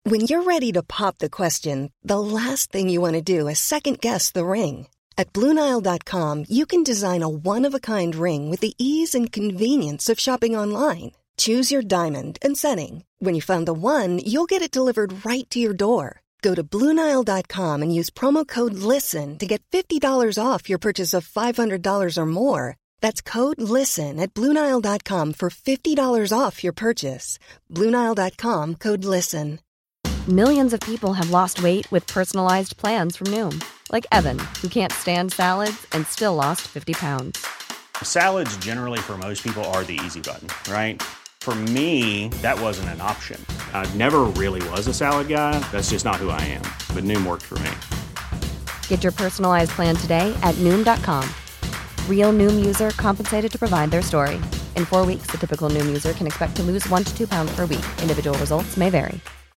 When you're ready to pop the question, the last thing you want to do is second-guess the ring. At BlueNile.com, you can design a one-of-a-kind ring with the ease and convenience of shopping online. Choose your diamond and setting. When you find the one, you'll get it delivered right to your door. Go to BlueNile.com and use promo code LISTEN to get $50 off your purchase of $500 or more. That's code LISTEN at BlueNile.com for $50 off your purchase. BlueNile.com, code LISTEN. Millions of people have lost weight with personalized plans from Noom. Like Evan, who can't stand salads and still lost 50 pounds. Salads generally for most people are the easy button, right? For me, that wasn't an option. I never really was a salad guy. That's just not who I am. But Noom worked for me. Get your personalized plan today at Noom.com. Real Noom user compensated to provide their story. In 4 weeks, the typical Noom user can expect to lose 1 to 2 pounds per week. Individual results may vary.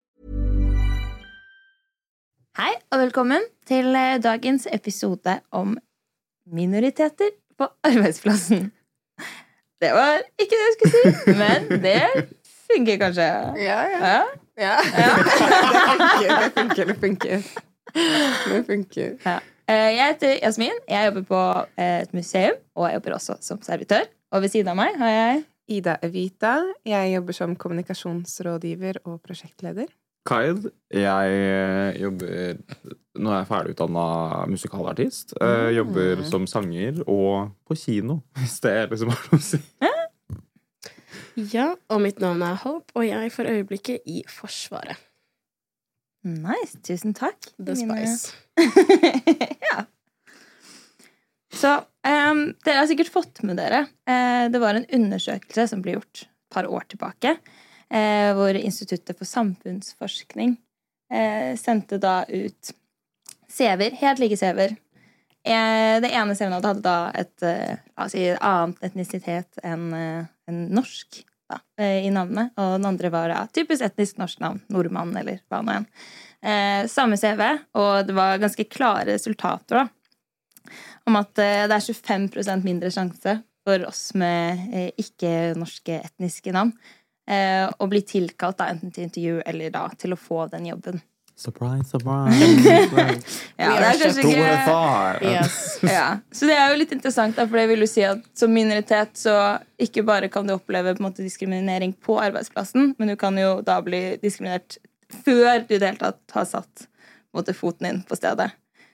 Hei, og velkommen til dagens episode om minoriteter på arbeidsplassen. Det var ikke det jeg skulle si, men det funker kanskje. Ja. Det funker. Ja. Jeg heter Jasmin, jeg jobber på et museum, og jeg jobber også som servitør. Og ved siden av meg har jeg Ida Evita. Jeg jobber som kommunikasjonsrådgiver og prosjektleder. Kaid, jeg jobber, nå er jeg ferdigutdannet musikalartist, jobber som sanger og på kino, hvis det liksom har noe å si. Ja, og mitt navn er Hope, og jeg for øyeblikket i Forsvaret. Nice, tusen takk. The Spice. Ja. Så, dere har sikkert fått med dere. Det var en undersøkelse som ble gjort et par år tilbake, hvor Instituttet for samfunnsforskning sendte da ut CV-er, helt like CV-er. Det ene CV-en hadde da et annet etnisitet enn norsk da, i navnet, og den andre var typisk etnisk norsk navn, nordmann eller hva nå enn. Samme CV, og det var ganske klare resultater da, om at det er 25% mindre sjanse for oss med ikke-norske etniske navn og bli tilkalt da, enten til intervju eller da, til å få den jobben. Surprise. Ja, det er kanskje ikke... Yes. Ja, så det er jo litt interessant da, for det vil jo si at som minoritet så ikke bare kan du oppleve på en måte diskriminering på arbeidsplassen, men du kan jo da bli diskriminert før du i det hele tatt har satt på en måte, foten inn på stedet.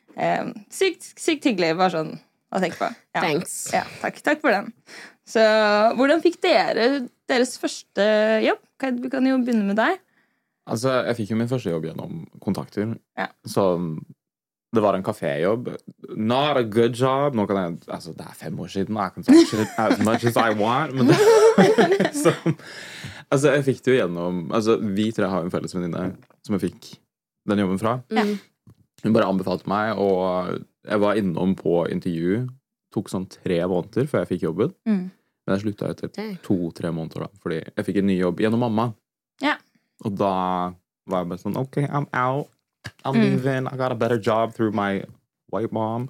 Sykt hyggelig, bare sånn å tenke på. Ja. Thanks. Ja, takk for den. Så hvordan fikk dere deres første jobb? Vi kan jo begynne med deg. Altså, jeg fikk jo min første jobb gjennom kontakter. Ja. Så det var en kaféjobb. Not a good job. Nå kan jeg, altså, det er 5 år siden. I can talk shit as much as I want. Men det, så, altså, jeg fikk det jo gjennom... Altså, vi 3 har en felles venninne som jeg fikk den jobben fra. Hun bare anbefalte meg, og jeg var innom på intervju. Tok sånn 3 måneder før jeg fikk jobben. Men jeg sluttet etter 2-3 måneder da, fordi jeg fikk en ny jobb gjennom mamma. Ja. Og da var jeg bare sånn, ok, I'm out. I'm leaving. I got a better job through my white mom.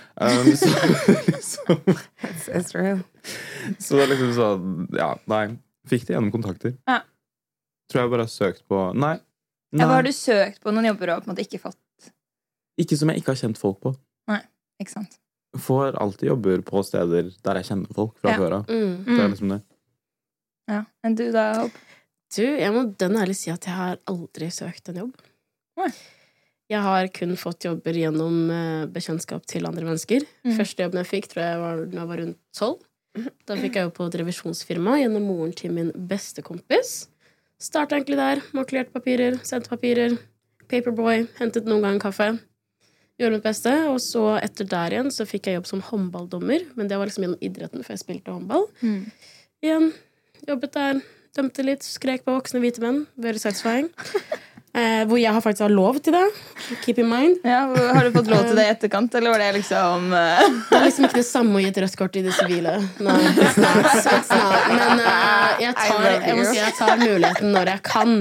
Så It's true. Så det liksom sånn, ja, nei. Fikk det gjennom kontakter. Ja. Tror jeg bare har søkt på, nei. Hva har du søkt på noen jobber og på en måte ikke fått? Ikke som jeg ikke har kjent folk på. Nei, ikke sant. Får alltid jobber på steder der jeg kjenner folk fra før av. Det er liksom det. Ja, men du da, Hope? Du, jeg må den ærlig si at jeg har aldri søkt en jobb. Nei. Jeg har kun fått jobber gjennom bekjentskap til andre mennesker. Første jobben jeg fikk, tror jeg var da jeg var rundt 12. Da fikk jeg jo på et revisjonsfirma gjennom moren til min beste kompis. Startet egentlig der, makulert papirer, sendt papirer, paperboy, hentet noen gang kaffe. Gjorde mitt beste, og så etter der igjen så fikk jeg jobb som håndballdommer, men det var liksom gjennom idretten, for jeg spilte håndball. Igjen, jobbet der, dømte litt, skrek på voksne hvite menn, very satisfying. Hvor jeg faktisk har lov til det, keep in mind. Ja, har du fått lov til det i etterkant, eller var det liksom... Det er liksom ikke det samme å gi et rødt kort i det sivile. Nei, it's not. Men jeg tar muligheten når jeg kan.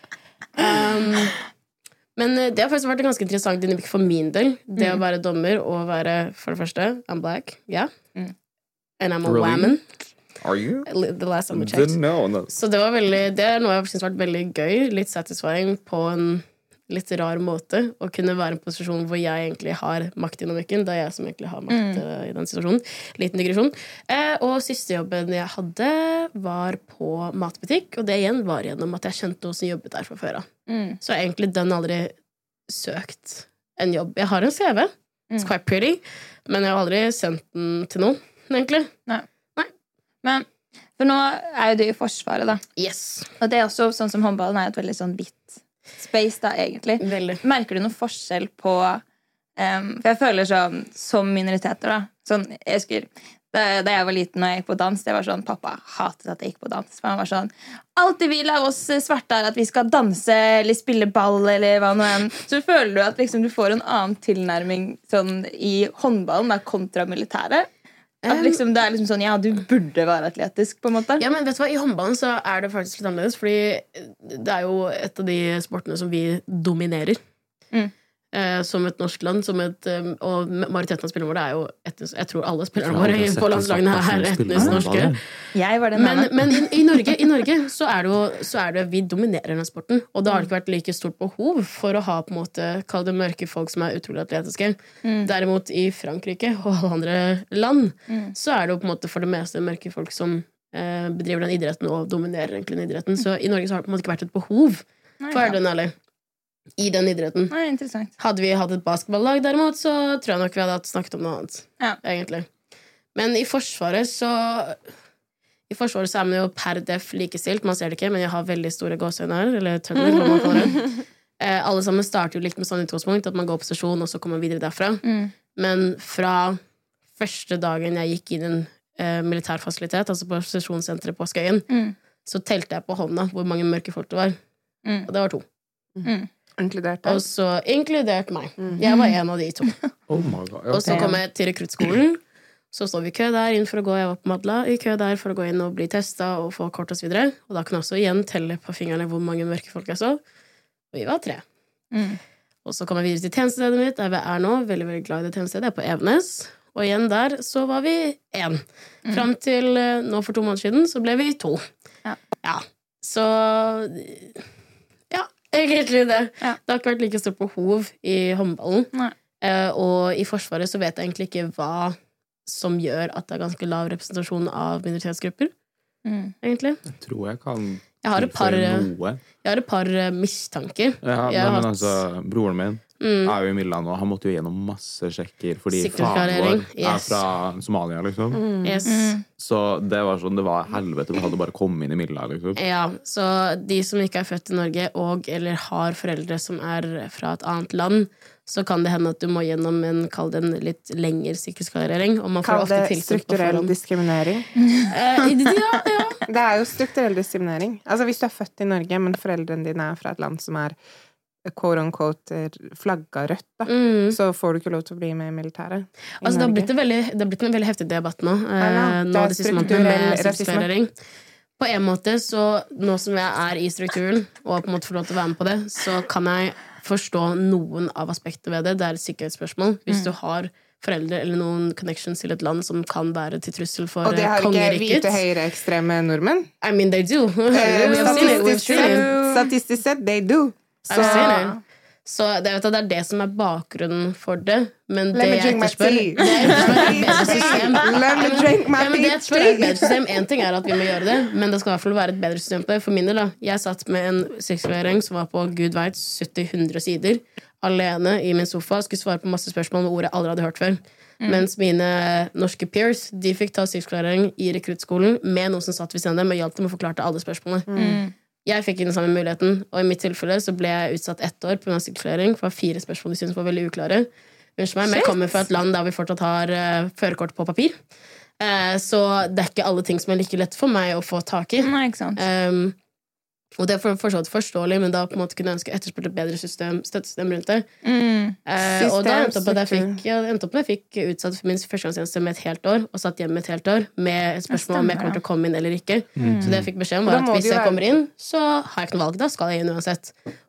Men det har faktisk vært en ganske interessant dynamikk for min del. Det å være dommer og være, for det første, I'm black, yeah. And I'm a woman. Are you? The last time we checked. No. Så det var det noe jeg synes har vært veldig gøy, litt satisfying på en litt rar måte, å kunne være i en posisjon hvor jeg egentlig har maktdynamikken, da jeg som egentlig har makt i den situasjonen. Liten digresjon. Og siste jobben jeg hadde var på matbutikk, og det igjen var gjennom at jeg kjente noen som jobbet der fra før av. Så jeg egentlig den aldri søkt en jobb. Jeg har en CV, it's quite pretty, men jeg har aldri sendt den til noen, egentlig. Nei. Men, for nå er jo du i forsvaret da. Yes. Og det er også sånn som håndballen er et veldig sånn hvitt space da, egentlig. Veldig. Merker du noen forskjell på for jeg føler sånn som minoriteter da, sånn, jeg husker da jeg var liten og jeg gikk på dans, det var sånn, pappa hatet at jeg gikk på dans, for han var sånn, alt de vil av oss svarte er at vi skal danse eller spille ball eller hva noe enn, så føler du at liksom, du får en annen tilnærming sånn, i håndballen da, kontra militæret. At liksom, det er liksom sånn, ja, du burde være atletisk på en måte. Ja, men vet du hva, i håndballen så er det faktisk litt annerledes, fordi det er jo et av de sportene som vi dominerer. Som et norsk land, og majoriteten av spillerne våre er jo etnisk, jeg tror alle spillerne våre på landslagene er etnisk norske. Jeg var den men i Norge så er det vi dominerer den sporten, og det har ikke vært like stort behov for å ha på en måte, kall det mørke folk som er utrolig atletiske. Derimot i Frankrike og alle andre land så er det jo på en måte for det meste mørke folk som bedriver den idretten og dominerer egentlig den idretten, så i Norge så har det på en måte ikke vært et behov for den ærlig. I den idretten. Nei, interessant. Hadde vi hatt et basketballag derimot, så tror jeg nok vi hadde snakket om noe annet. Ja. Egentlig. Men i Forsvaret så er man jo per def likestilt. Man ser det ikke, men jeg har veldig store gåsøyne her, eller tønner, hva man kaller det. Alle sammen starter jo litt med sånn utgangspunkt, at man går på stasjon, og så kommer man videre derfra. Men fra første dagen jeg gikk inn i en militærfasilitet, altså på stasjonssenteret på Skøyen, så telte jeg på hånda hvor mange mørke folk det var. Og det var 2. Inkludert deg. Og så inkludert meg. Jeg var en av de 2. Oh my God. Og så kom jeg til rekruttskolen. Så står vi i kø der inn for å gå. Jeg var på Madla i kø der for å gå inn og bli testet og få kort og så videre. Og da kan jeg også igjen telle på fingrene hvor mange mørke folk jeg så. Og vi var 3. Og så kom jeg videre til tjenestestedet mitt, der vi er nå. Veldig, veldig glad i det tjenestestedet. Jeg er på Evenes. Og igjen der så var vi 1. Frem til nå for 2 måneder siden så ble vi 2. Ja. Så egentlig det. Ja. Det har ikke vært like stort behov i håndballen. Og i Forsvaret så vet jeg egentlig ikke hva som gjør at det er ganske lav representasjon av minoritetsgrupper. Egentlig. Jeg tror jeg kan jeg har et par mistanker. Ja, men altså, broren min er jo i Milano, og han måtte jo gjennom masse sjekker fordi faren vår er fra Somalia, liksom. Så det var sånn, det var helvete, vi hadde bare kommet inn i Milano, liksom. Ja, så de som ikke er født i Norge eller har foreldre som er fra et annet land, så kan det hende at du må gjennom kall det en litt lengre sikkerhetsklarering, og man får ofte tilsyn på strukturell diskriminering. Ja. Det er jo strukturell diskriminering. Altså hvis du er født i Norge, men foreldrene dine er fra et land som er quote-unquote flagga rødt, da, så får du ikke lov til å bli med i militæret. Altså, det har blitt en veldig heftig debatt nå. Nå det siste måneden med sikkerhetsklarering. På en måte, så nå som jeg er i strukturen, og på en måte får lov til å være med på det, så kan jeg forstå noen av aspektene ved det. Det er et sikkerhetsspørsmål. Hvis du har foreldre eller noen connections til et land som kan være til trussel for kongeriket. Og det har ikke hvite høyreekstreme nordmenn? I mean, they do. Statistisk sett, they do. Så det er det som er bakgrunnen for det. Men det jeg etterspør et bedre system. En ting er at vi må gjøre det, men det skal i hvert fall være et bedre system på det. For min del da, jeg satt med en sikkerhetsklarering som var på Gud vet 70-100 sider alene i min sofa, skulle svare på masse spørsmål med ord jeg aldri hadde hørt før. Mens mine norske peers, de fikk ta sikkerhetsklarering i rekruttskolen med noen som satt ved siden av dem og hjalp dem å forklare alle spørsmålene. Jeg fikk den samme muligheten, og i mitt tilfelle så ble jeg utsatt 1 år på grunn av sikkerhetsklarering, for 4 spørsmål de synes var veldig uklare. Unnskyld meg, men jeg kommer fra et land der vi fortsatt har førerkort på papir. Så det er ikke alle ting som er like lett for meg å få tak i. Nei, ikke sant. Og det er forståelig, men da på en måte kunne jeg ønske etterspurt et bedre støttesystem rundt det. Og da endte opp at jeg fikk utsatt for min førstegangstjeneste med et helt år, og satt hjemme med et helt år med et spørsmål om jeg kommer til å komme inn eller ikke. Så det jeg fikk beskjed om var at hvis jeg kommer inn, så har jeg ikke noe valg, da skal jeg inn uansett.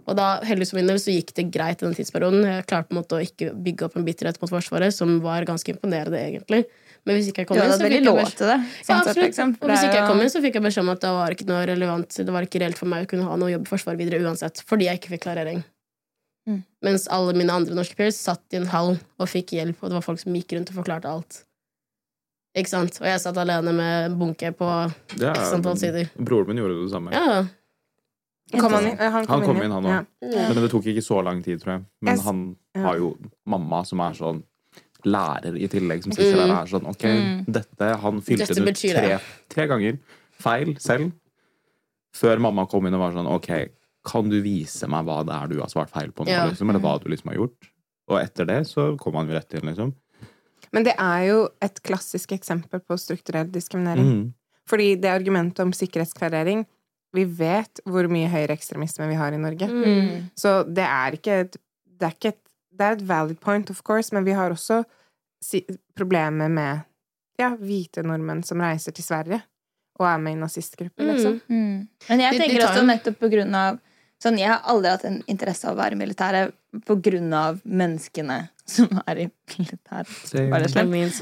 Og da, heldigvis for min del, så gikk det greit i den tidsperioden. Jeg klarte på en måte å ikke bygge opp en bitterhet mot Forsvaret, som var ganske imponerende, egentlig. Men hvis ikke jeg kom inn, så fikk jeg lov til det. Ja, absolutt. Og hvis ikke jeg kom inn, så fikk jeg beskjed om at det var ikke noe relevant. Det var ikke reelt for meg å kunne ha noe jobb i Forsvaret videre uansett, fordi jeg ikke fikk klarering. Mens alle mine andre norske peers satt i en hall og fikk hjelp, og det var folk som gikk rundt og forklarte alt. Ikke sant? Og jeg satt alene med en bunke på x antall sider. Broren min gjorde det samme. Ja. Han kom inn, han også. Men det tok ikke så lang tid, tror jeg. Men han har jo mamma som er sånn lærer i tillegg, som sitter der og er sånn, ok, han fylte det 3 ganger feil selv, før mamma kom inn og var sånn, ok, kan du vise meg hva det er du har svart feil på nå, liksom, eller hva du liksom har gjort? Og etter det så kom han jo rett inn, liksom. Men det er jo et klassisk eksempel på strukturell diskriminering. Fordi det argumentet om sikkerhetsklarering, vi vet hvor mye høyreekstremisme vi har i Norge. Så det er et valid point, of course, men vi har også problemer med hvite nordmenn som reiser til Sverige og er med i nazistgrupper, liksom. Men jeg tenker også nettopp på grunn av sånn, jeg har aldri hatt en interesse av å være militære på grunn av menneskene som er i militæret. Var det slemt?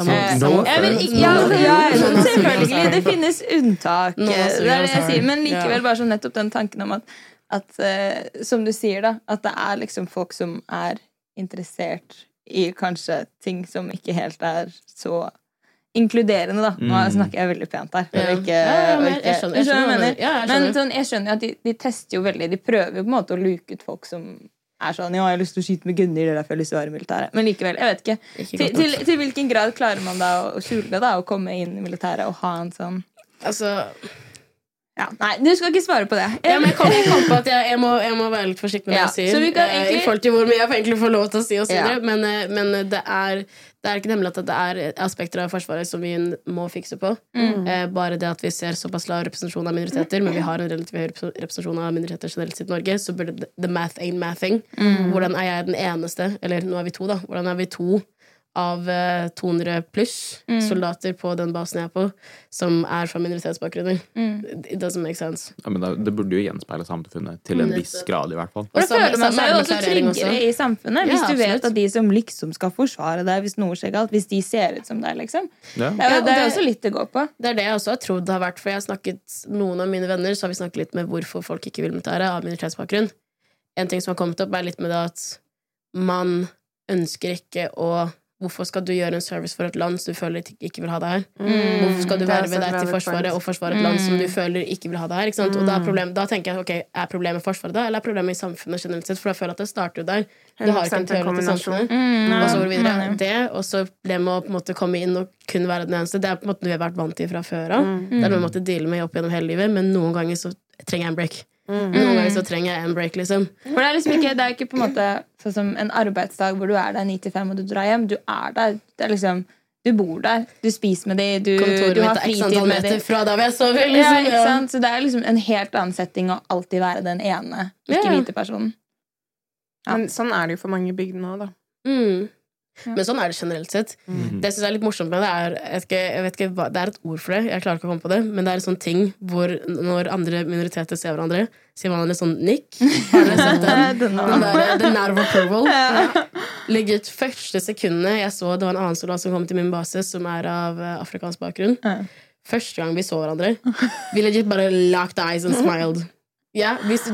Selvfølgelig, det finnes unntak. Det er det jeg sier, men likevel bare sånn nettopp den tanken om at som du sier da, at det er liksom folk som er interessert i kanskje ting som ikke helt er så inkluderende da. Nå snakker jeg veldig pent her. Jeg skjønner at de tester jo veldig, de prøver jo på en måte å luke ut folk som er sånn, jeg har lyst til å skyte med gunner, det er derfor jeg har lyst til å være i militæret. Men likevel, jeg vet ikke. Til hvilken grad klarer man da å skjule det da, å komme inn i militæret og ha en sånn... Altså... Nei, du skal ikke svare på det. Men jeg kom på at jeg må være litt forsiktig med det jeg sier. Så vi kan egentlig... I forhold til hvor mye jeg egentlig får lov til å si og så videre. Men det er ikke nemlig at det er aspekter av Forsvaret som vi må fikse på. Bare det at vi ser såpass lav representasjon av minoriteter, men vi har en relativt høy representasjon av minoriteter generelt i Norge, så burde the math ain't mathing. Hvordan er jeg den eneste, eller nå er vi 2 da, hvordan er vi 2 av 200 pluss soldater på den basen jeg er på, som er fra minoritetsbakgrunner. It doesn't make sense. Ja, men det burde jo gjenspeile samfunnet til en viss grad i hvert fall. Og da føler man seg jo også tryggere i samfunnet hvis du vet at de som liksom skal forsvare deg hvis noe skjer galt, hvis de ser ut som deg liksom. Det er også litt det går på. Det er det jeg også har trodd det har vært, for jeg har snakket noen av mine venner, så har vi snakket litt med hvorfor folk ikke vil militære av minoritetsbakgrunn. En ting som har kommet opp er litt med det at man ønsker ikke å hvorfor skal du gjøre en service for et land som du føler ikke vil ha deg her? Hvorfor skal du verve deg til Forsvaret og forsvare et land som du føler ikke vil ha deg her? Ikke sant? Og da tenker jeg, ok, er problemet Forsvaret da, eller er problemet i samfunnet generelt sett? For jeg føler at det starter jo der. Du har ikke en teori til samfunnet. Og så går det videre. Det, og så ble med å på en måte komme inn og kun være den eneste. Det er på en måte noe vi har vært vant til fra før av. Det er noe vi måtte deale med opp gjennom hele livet, men noen ganger så trenger jeg en break. Noen ganger så trenger jeg en break, liksom. For det er liksom ikke, det er ikke på en måte sånn som en arbeidsdag hvor du er der 9-5 og du drar hjem. Du er der. Det er liksom, du bor der. Du spiser med dem. Du har fritid med dem. Fra da jeg så vel, liksom. Ikke sant? Så det er liksom en helt annen setting å alltid være den ene, ikke hvite personen. Men sånn er det jo for mange bygd nå, da. Men sånn er det generelt sett. Det jeg synes er litt morsomt med det er, jeg vet ikke hva, det er et ord for det, jeg klarer ikke å komme på det, men det er en sånn ting hvor når andre minoriteter ser hverandre, sier man en sånn nikk. Har dere sett den? Den der, the nod of approval. Ligger ut første sekundene jeg så, det var en annen soldat som kom til min base, som er av afrikansk bakgrunn. Første gang vi så hverandre, vi legit bare locked eyes and smiled. Ja,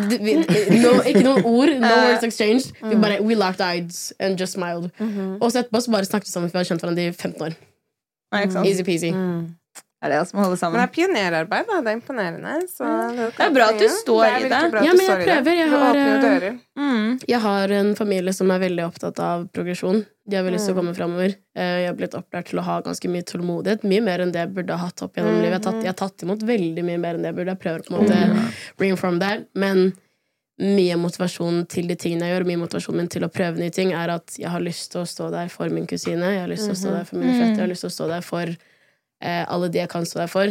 ikke noen ord, no words exchanged. We locked eyes and just smiled. Og så etterpå så bare snakket vi sammen, for vi har kjent hverandre i 15 år. Easy peasy. Er det som holder sammen? Men det er pionerarbeid, da. Det er imponerende. Så det er bra at du står i det. Ja, men jeg prøver. Jeg har en familie som er veldig opptatt av progresjon. De har veldig lyst til å komme fremover. Jeg har blitt opplært til å ha ganske mye tålmodighet. Mye mer enn det jeg burde ha hatt opp gjennom livet. Jeg har tatt imot veldig mye mer enn det jeg burde. Jeg prøver på en måte bring from that. Men mye motivasjon til de tingene jeg gjør, mye motivasjon min til å prøve nye ting, er at jeg har lyst til å stå der for min kusine. Jeg har lyst til å stå der for mine fetter. Jeg har lyst til å stå der for alle de jeg kan stå der for.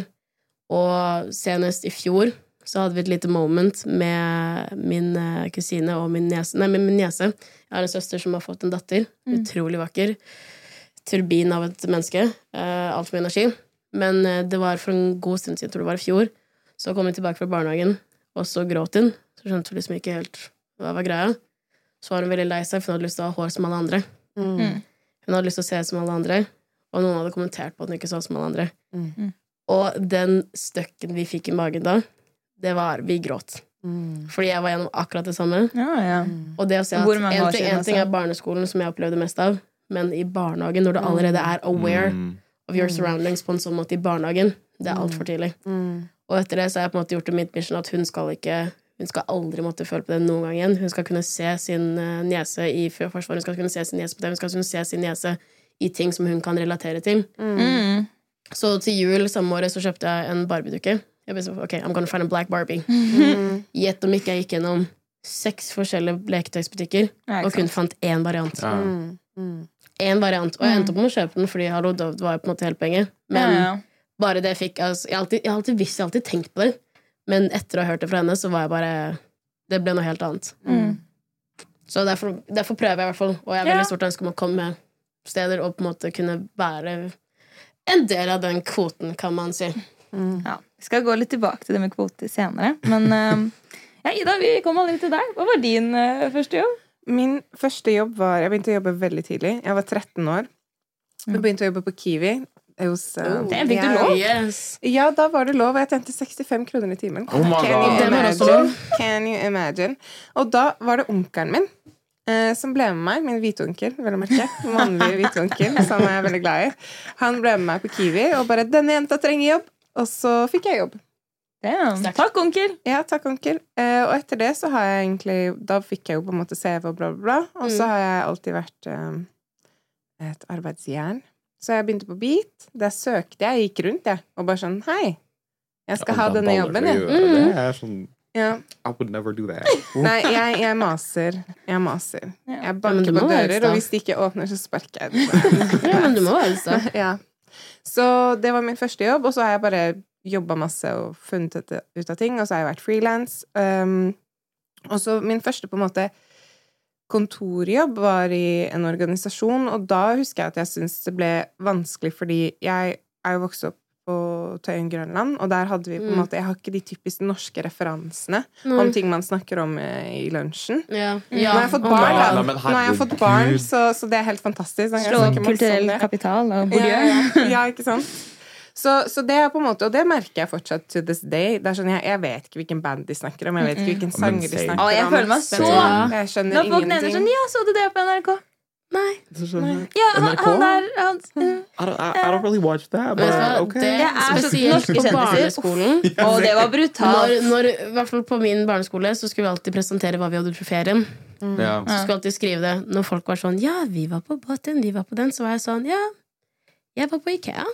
Og senest i fjor så hadde vi et lite moment med min kusine og min niese. Min niese. Jeg har en søster som har fått en datter. Utrolig vakker. Turbin av et menneske. Alt for energi. Men det var for en god stund siden, jeg tror det var i fjor. Så kom hun tilbake fra barnehagen, og så gråt hun. Så skjønte hun liksom ikke helt hva var greia, så var hun veldig lei seg, for hun hadde lyst til å ha hår som alle andre. Hun hadde lyst til å se som alle andre, og noen hadde kommentert på at hun ikke så som alle andre. Og den støkken vi fikk i magen da, det var, vi gråt. Fordi jeg var gjennom akkurat det samme. Og det å se at en ting er barneskolen, som jeg opplevde mest av, men i barnehagen, når du allerede er aware of your surroundings på en sånn måte i barnehagen, det er alt for tidlig. Og etter det så har jeg på en måte gjort det mitt mission at hun skal aldri måtte føle på det noen gang igjen. Hun skal kunne se sin niese i Forsvaret, hun skal kunne se sin niese på det, hun skal kunne se sin niese i ting som hun kan relatere til. Så til jul samme året så kjøpte jeg en Barbie-dukke. Jeg ble sånn, ok, I'm gonna find a black Barbie. Gjett om ikke jeg gikk gjennom 6 forskjellige leketøysbutikker og kun fant én variant. En variant. Og jeg endte opp med å kjøpe den, fordi hallo, det var jo på en måte hele penger. Men bare det jeg fikk, altså, jeg har alltid visst, jeg har alltid tenkt på det. Men etter å ha hørt det fra henne, så var jeg bare, det ble noe helt annet. Så derfor prøver jeg i hvert fall, og jeg har veldig stort ønske om å komme steder og på en måte kunne være en del av den kvoten, kan man si. Ja, vi skal gå litt tilbake til det med kvoter senere. Men Ida, vi kom aldri til deg. Hva var din første jobb? Min første jobb var, jeg begynte å jobbe veldig tidlig. Jeg var 13 år. Jeg begynte å jobbe på Kiwi. Det fikk du lov? Yes. Ja, da var det lov. Jeg tjente 65 kroner i timen. Can you imagine? Og da var det onkelen min som ble med meg, min hvite onkel, vel å merke, mannlige hvite onkel, som jeg er veldig glad i. Han ble med meg på Kiwi, og bare, denne jenta trenger jobb, og så fikk jeg jobb. Takk, onkel! Ja, takk, onkel. Og etter det så har jeg egentlig, da fikk jeg jo på en måte CV og bla bla bla, og så har jeg alltid vært et arbeidsjern. Så jeg begynte på Beat, der søkte jeg, gikk rundt jeg, og bare sånn, hei, jeg skal ha denne jobben, jeg. Det er sånn... Ja. I would never do that. Nei, jeg maser. Jeg banker på dører, og hvis de ikke åpner, så sparker jeg det. Ja, men du må helst. Ja. Så det var min første jobb, og så har jeg bare jobbet masse og funnet ut av ting, og så har jeg vært freelance. Og så min første på en måte kontorjobb var i en organisasjon, og da husker jeg at jeg synes det ble vanskelig, fordi jeg er jo vokst opp på Tøyen, Grønland, og der hadde vi på en måte, jeg har ikke de typiske norske referansene om ting man snakker om i lunsjen. Nå har jeg fått barn, da. Nå har jeg fått barn, så det er helt fantastisk. Slå opp kulturell kapital og Bourdieu. Ja, ikke sant? Så det er på en måte, og det merker jeg fortsatt to this day. Det er sånn, jeg vet ikke hvilken band de snakker om, jeg vet ikke hvilken sanger de snakker om. Jeg føler meg så... Jeg skjønner når folk nevner sånn, ja, så du det på NRK? Nei. Ja, han der I don't really watch that, but okay. Det er spesielt på barneskolen. Og det var brutalt. Når, i hvert fall på min barneskole, så skulle vi alltid presentere hva vi hadde gjort for ferien. Så skulle vi alltid skrive det. Når folk var sånn, ja, vi var på båten, vi var på den, så var jeg sånn, ja, jeg var på Ikea.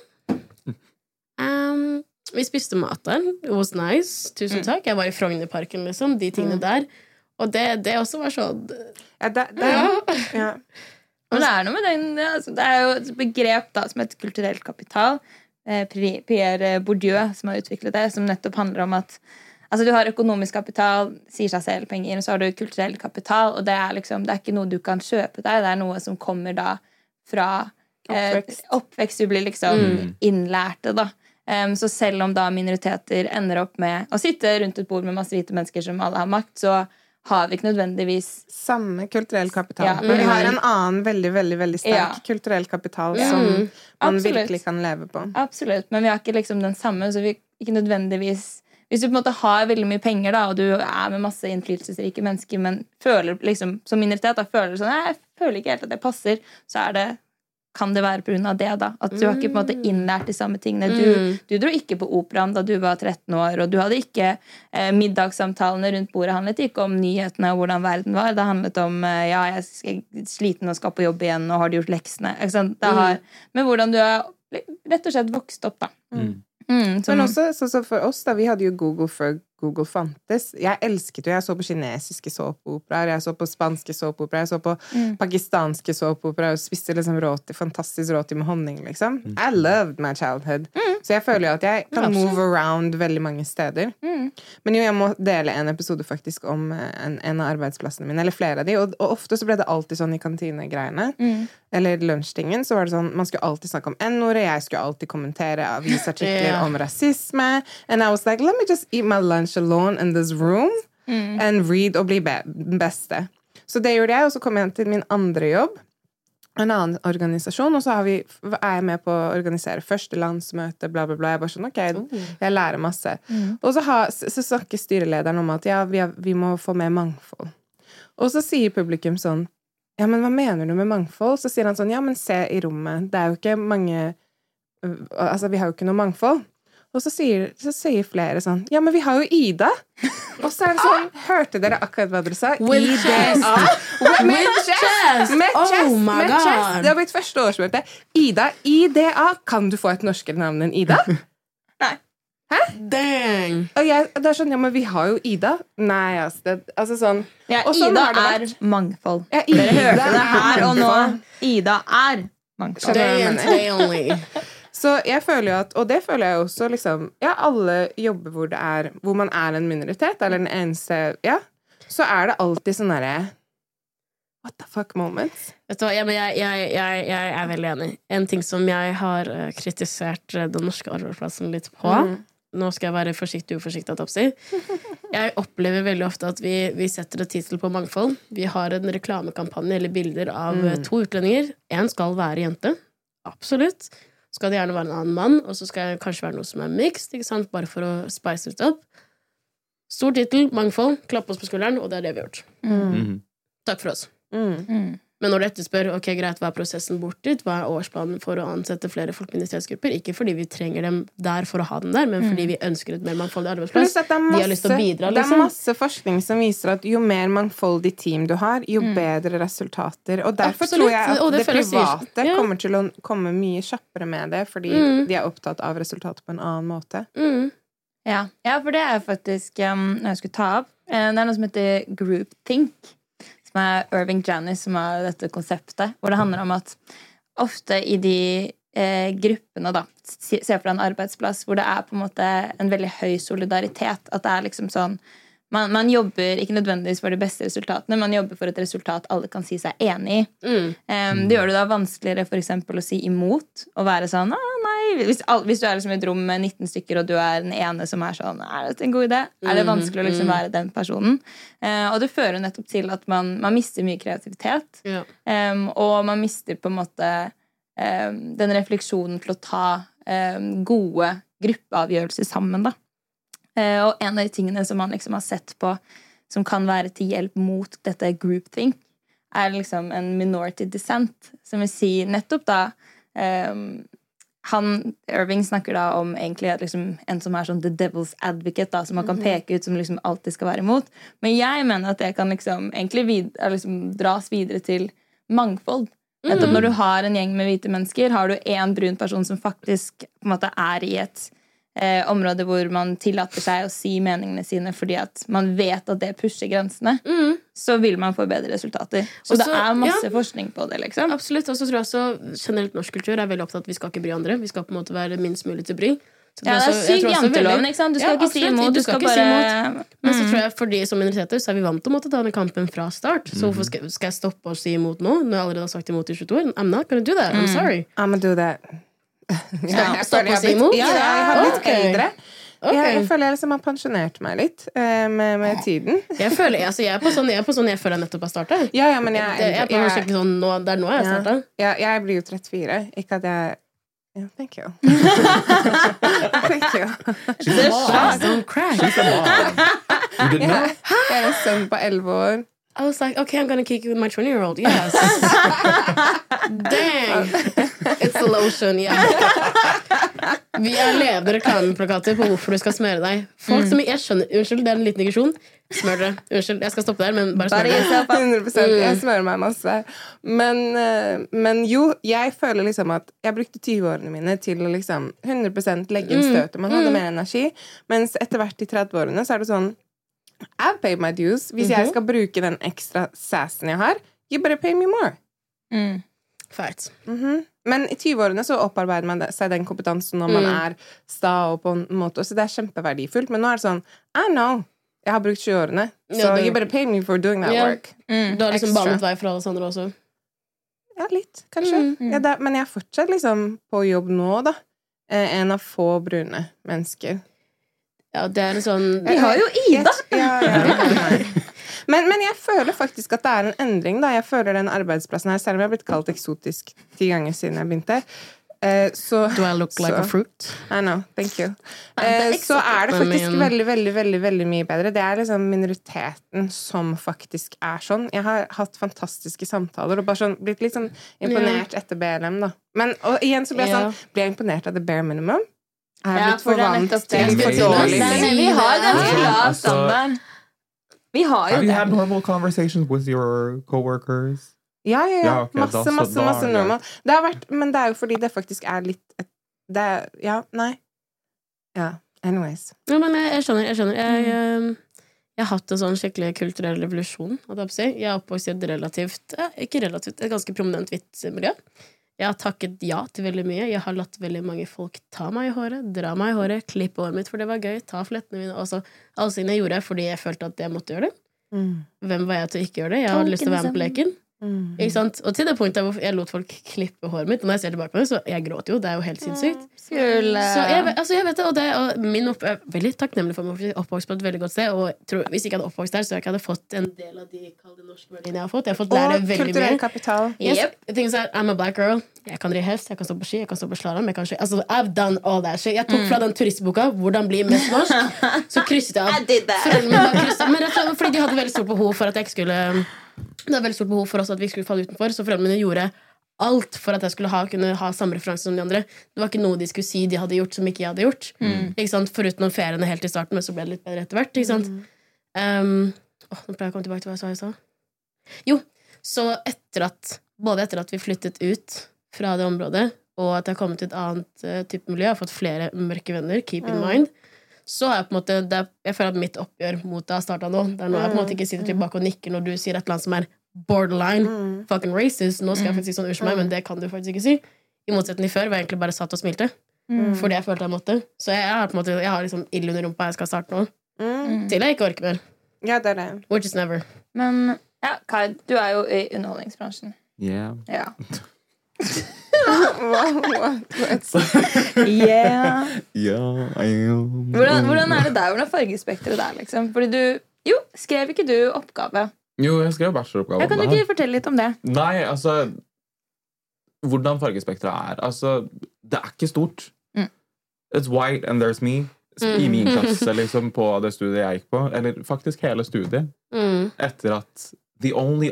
Vi spiste mat der. It was nice. Tusen takk. Jeg var i Frognerparken, liksom. De tingene der. Og det også var sånn... Ja. Men det er noe med den, altså, det er jo et begrep da, som heter kulturell kapital. Pierre Bourdieu som har utviklet det, som nettopp handler om at altså, du har økonomisk kapital, sier seg selv penger, og så har du kulturell kapital, og det er liksom, det er ikke noe du kan kjøpe deg, det er noe som kommer da fra oppvekst. Du blir liksom innlærte da. Så selv om da minoriteter ender opp med å sitte rundt et bord med masse hvite mennesker som alle har makt, så har vi ikke nødvendigvis samme kulturell kapital. Men vi har en annen veldig, veldig, veldig sterk kulturell kapital som man virkelig kan leve på. Absolutt, men vi har ikke liksom den samme, så vi ikke nødvendigvis... Hvis du på en måte har veldig mye penger da, og du er med masse innflytelsesrike mennesker, men føler liksom, som minoritet da, føler sånn, jeg føler ikke helt at det passer, så er det kan det være på grunn av det da, at du har ikke på en måte innlært de samme tingene. Du dro ikke på operaen da du var 13 år, og du hadde ikke middagssamtalene rundt bordet handlet ikke om nyhetene og hvordan verden var. Det handlet om, ja, jeg er sliten og skal på jobb igjen, og har du gjort leksene? Ikke sant? Men hvordan du har rett og slett vokst opp da. Men også, så for oss da, vi hadde jo Google før Google fantes. Jeg elsket jo, jeg så på kinesiske såpeoperaer, jeg så på spanske såpeoperaer, jeg så på pakistanske såpeoperaer, og spiste liksom råti, fantastisk råti med honning, liksom. I loved my childhood. Så jeg føler jo at jeg kan move around veldig mange steder. Men jo, jeg må dele en episode faktisk om en av arbeidsplassene mine, eller flere av de, og ofte så ble det alltid sånn i kantinegreiene, eller lunsjtingen, så var det sånn, man skulle alltid snakke om N-ordet, jeg skulle alltid kommentere avisartikler om rasisme, and I was like, let me just eat my lunch alone in this room. enn read og bli beste. Så det gjorde jeg, og så kom jeg til min andre jobb, en annen organisasjon, og så er jeg med på å organisere første landsmøte, bla bla bla. Jeg bare sånn, ok, jeg lærer masse. Og så snakker styrelederen om at ja, vi må få mer mangfold. Og så sier publikum sånn, ja, men hva mener du med mangfold? Så sier han sånn, ja, men se i rommet, det er jo ikke mange, altså vi har jo ikke noe mangfold. Og så sier flere sånn, ja, men vi har jo Ida. Og så er det sånn, hørte dere akkurat hva dere sa? With chest! Med chest! Med chest! Det var mitt første årsmøte. Ida, IDA. Kan du få et norskere navn enn Ida? Nei. Hæ? Dang! Og det er sånn, ja, men vi har jo Ida. Nei, altså sånn. Ja, og sånn Ida er mangfold. Ja, Dere Ida hørte det her og nå. mangfold. Ida er mangfold. Today and today only. Så jeg føler jo at, og det føler jeg også liksom, ja, alle jobber hvor man er en minoritet, eller den eneste, ja, så er det alltid sånn der, what the fuck moments? Vet du hva, jeg er veldig enig. En ting som jeg har kritisert den norske arbeidsplassen litt på, nå skal jeg være forsiktig og uforsiktig at oppsi. Jeg opplever veldig ofte at vi setter et titel på mangfold. Vi har en reklamekampanje eller bilder av 2 utlendinger. En skal være jente, absolutt. Skal det gjerne være en annen mann, og så skal det kanskje være noe som er mixed, ikke sant? Bare for å spice det opp. Stor titel, mangfold, klapp oss på skulderen, og det er det vi har gjort. Takk for oss. Men når du etterspør, ok, greit, hva er prosessen bort dit? Hva er årsplanen for å ansette flere folk med minoritetsgrupper? Ikke fordi vi trenger dem der for å ha dem der, men fordi vi ønsker et mer mangfoldig arbeidsplass. De har lyst til å bidra, liksom. Det er masse forskning som viser at jo mer mangfoldig team du har, jo bedre resultater. Og derfor tror jeg at det private kommer til å komme mye kjappere med det, fordi de er opptatt av resultater på en annen måte. Ja, for det er faktisk, når jeg skulle ta opp, det er noe som heter groupthink, som er Irving Janis som har dette konseptet, hvor det handler om at ofte i de gruppene da, se for deg en arbeidsplass hvor det er på en måte en veldig høy solidaritet, at det er liksom sånn, man jobber ikke nødvendigvis for de beste resultatene, man jobber for et resultat alle kan si seg enig i. Det gjør det da vanskeligere for eksempel å si imot, og være sånn, nei, hvis du er liksom i et rom med 19 stykker, og du er den ene som er sånn, er dette en god idé? Er det vanskelig å liksom være den personen? Og det fører nettopp til at man mister mye kreativitet, og man mister på en måte den refleksjonen til å ta gode gruppeavgjørelser sammen da. Og en av de tingene som man liksom har sett på som kan være til hjelp mot dette groupthink er liksom en minority dissent, som vil si nettopp da Irving snakker da om egentlig at liksom en som er sånn the devil's advocate da, som man kan peke ut som liksom alltid skal være imot, men jeg mener at det kan liksom egentlig dras videre til mangfold. Nettopp når du har en gjeng med hvite mennesker, har du en brun person som faktisk på en måte er i et område hvor man tillater seg å si meningene sine fordi at man vet at det pusher grensene, så vil man få bedre resultater. Så det er masse forskning på det, liksom. Absolutt, og så tror jeg også generelt norsk kultur er veldig opptatt at vi skal ikke bry andre. Vi skal på en måte være minst mulig til bry. Ja, det er sykt janteloven, ikke sant? Du skal ikke si imot, du skal bare si imot. Men så tror jeg for de som minoriteter så er vi vant til å måtte ta denne kampen fra start. Så hvorfor skal jeg stoppe å si imot nå når jeg allerede har sagt imot i 22 år? I'm not gonna do that, I'm sorry. I'm gonna do that. Stopp å si imot? Ja, jeg har blitt eldre. Jeg føler jeg liksom har pensjonert meg litt med tiden. Jeg er på sånn jeg føler jeg nettopp har startet. Ja, men jeg er på noe skikkelig sånn det er nå jeg har startet. Ja, jeg blir jo 34. Ikke at jeg thank you. Thank you. She's a mom. Don't cry. She's a mom. You didn't know? Jeg er en sønn på 11 år. I was like, okay, I'm gonna kick you with my 20-year-old. Yes. Dang. It's the lotion, Vi har levende reklameplakater på hvorfor du skal smøre deg. Folk som jeg skjønner, unnskyld, det er en liten digresjon. Smør dere. Unnskyld, jeg skal stoppe der, men bare smør dere. 100%, jeg smører meg masse. Men jo, jeg føler liksom at jeg brukte 20-årene mine til å liksom 100% legge inn støtet. Man hadde mer energi, mens etter hvert i 30-årene så er det sånn I've paid my dues. Hvis jeg skal bruke den ekstra sassen jeg har, you better pay me more. Fight. Men i 20-årene så opparbeider man seg den kompetansen når man er sta og på en måte, så det er kjempeverdifullt. Men nå er det sånn, I know, jeg har brukt 20-årene, so you better pay me for doing that work. Du har liksom banet vei for alle sånne også. Ja, litt, kanskje. Men jeg er fortsatt liksom på jobb nå, da. En av få brune mennesker. Ja, det en sånn... Vi har jo Ida! Men jeg føler faktisk at det en endring, da. Jeg føler den arbeidsplassen her, selv om jeg har blitt kalt eksotisk 10 ganger siden jeg begynte. Så, Do I look like a fruit? I know, thank you. Så det faktisk veldig, veldig, veldig, veldig mye bedre. Det liksom minoriteten som faktisk sånn. Jeg har hatt fantastiske samtaler og bare sånn, blitt litt sånn imponert etter BLM, da. Men og igjen så blir jeg imponert av the bare minimum. Jeg har blitt for vant til for dårlig. Vi har ganske lav standard. Vi har jo Have you had normal conversations with your coworkers? Ja. Okay, masse normal. Det har vært, men det jo fordi det faktisk litt anyways. Ja, men jeg skjønner. Jeg har hatt en sånn skikkelig kulturell revolusjon, jeg oppvokst i et ganske prominent hvitt miljø. Jeg har takket ja til veldig mye. Jeg har latt veldig mange folk ta meg i håret, dra meg i håret, klippe håret mitt, for det var gøy, ta flettene mine, også alle sine jeg gjorde, fordi jeg følte at jeg måtte gjøre det. Hvem var jeg til å ikke gjøre det? Jeg hadde lyst til å være med på leken. Ikke sant? Og til det punktet hvor jeg lot folk klippe håret mitt, og når jeg ser tilbake på det, så jeg gråter jo, det jo helt sinnssykt. Så jeg vet det, og min veldig takknemlig for meg oppvokst på et veldig godt sted, og hvis jeg ikke hadde oppvokst der, så jeg ikke hadde fått en del av de kalde norske verdiene jeg har fått. Jeg har fått lære veldig mye. Og kulturell kapital. I'm a black girl. Jeg kan ri hest, jeg kan stå på ski, jeg kan stå på slalom, I've done all that shit. Jeg tok fra den turistboka, hvordan bli mest norsk, så krysset jeg av. Men fordi de hadde veldig stort behov for at jeg ikke skulle... Det veldig stort behov for oss at vi skulle falle utenfor, så foreldrene mine gjorde alt for at jeg skulle kunne ha samme referanse som de andre. Det var ikke noe de skulle si de hadde gjort som ikke jeg hadde gjort. Ikke sant? Foruten noen feriene helt i starten, men så ble det litt bedre etter hvert. Ikke sant? Nå pleier jeg å komme tilbake til hva jeg sa. Jo, så både etter at vi flyttet ut fra det området, og at jeg har kommet til et annet type miljø, jeg har fått flere mørke venner, keep in mind, så jeg på en måte, jeg føler at mitt oppgjør mot det har startet nå. Det noe jeg på en måte ikke sitter tilbake og nikker når du sier et eller annet som borderline fucking racist. Nå skal jeg faktisk si sånn unnskyld meg, men det kan du faktisk ikke si. I motsetning til før, hvor jeg egentlig bare satt og smilte. Fordi jeg følte jeg måtte. Så jeg har på en måte, jeg har liksom ild under rumpa jeg skal starte nå. Til jeg ikke orker mer. Ja, det det. Which is never. Men, ja, Kai, du jo i underholdningsbransjen. Yeah. Ja. Hvordan det der? Hvordan fargespekteret der, liksom? Fordi skrev ikke du oppgave? Jo, jeg skrev bacheloroppgave. Kan du ikke fortelle litt om det? Nei, altså hvordan fargespekteret altså, det ikke stort. It's white and there's me. I min klasse, liksom, på det studiet jeg gikk på. Eller faktisk hele studiet. Etter at the only...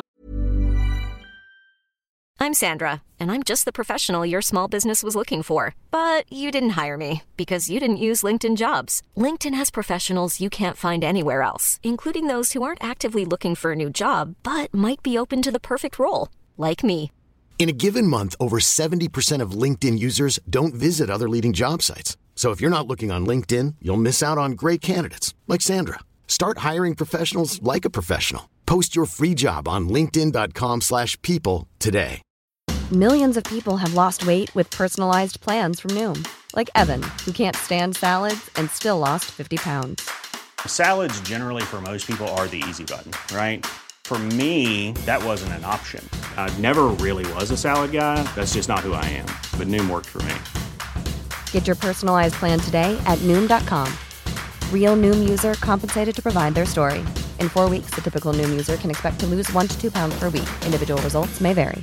I'm Sandra, and I'm just the professional your small business was looking for. But you didn't hire me, because you didn't use LinkedIn Jobs. LinkedIn has professionals you can't find anywhere else, including those who aren't actively looking for a new job, but might be open to the perfect role, like me. In a given month, over 70% of LinkedIn users don't visit other leading job sites. So if you're not looking on LinkedIn, you'll miss out on great candidates, like Sandra. Start hiring professionals like a professional. Post your free job on linkedin.com/people today. Millions of people have lost weight with personalized plans from Noom. Like Evan, who can't stand salads and still lost 50 pounds. Salads generally for most people are the easy button, right? For me, that wasn't an option. I never really was a salad guy. That's just not who I am. But Noom worked for me. Get your personalized plan today at Noom.com. Real Noom user compensated to provide their story. In 4 weeks, the typical Noom user can expect to lose 1 to 2 pounds per week. Individual results may vary.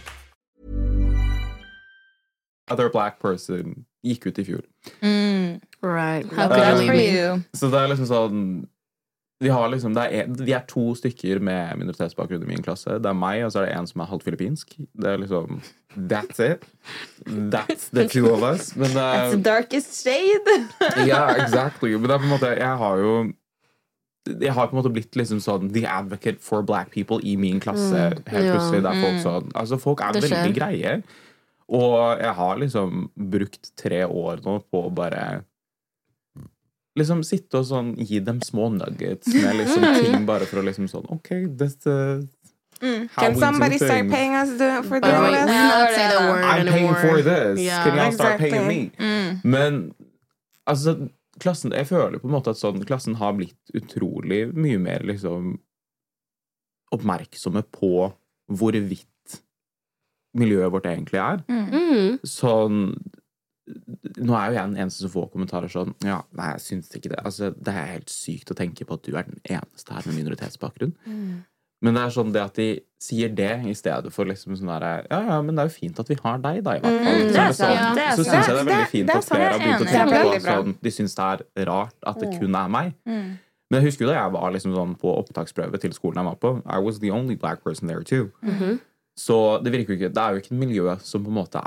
Other black person gikk ut i fjor. Right. How could I leave you? Så det liksom sånn vi har liksom, vi 2 stykker med minoritetsbakgrunn i min klasse. Det meg, og så det en som halvt filippinsk. Det liksom that's it. That's the two of us. Men, that's the darkest shade. Yeah, exactly. Men det på en måte jeg har på en måte blitt liksom sånn the advocate for black people i min klasse. Helt plutselig der folk sånn altså folk veldig greie. Og jeg har liksom brukt 3 år nå på å bare liksom sitte og sånn gi dem små nuggets med liksom ting bare for å liksom sånn ok, can somebody start paying us for this? I'm paying for this. Can y'all start paying me? Men altså klassen, jeg føler på en måte at sånn klassen har blitt utrolig mye mer liksom oppmerksomme på hvorvidt miljøet vårt egentlig sånn Nå jo jeg den eneste som får kommentarer sånn ja, nei, jeg synes ikke det. Altså, det helt sykt å tenke på at du den eneste her med minoritetsbakgrunn. Men det sånn det at de sier det i stedet for liksom sånn der ja, men det jo fint at vi har deg da, i hvert fall. Så synes jeg det veldig fint at flere har begynt å tenke på sånn, de synes det rart at det kun meg. Men jeg husker jo da jeg var liksom sånn på opptaksprøve til skolen jeg var på. I was the only black person there too. Så det virker jo ikke, det jo ikke et miljø som på en måte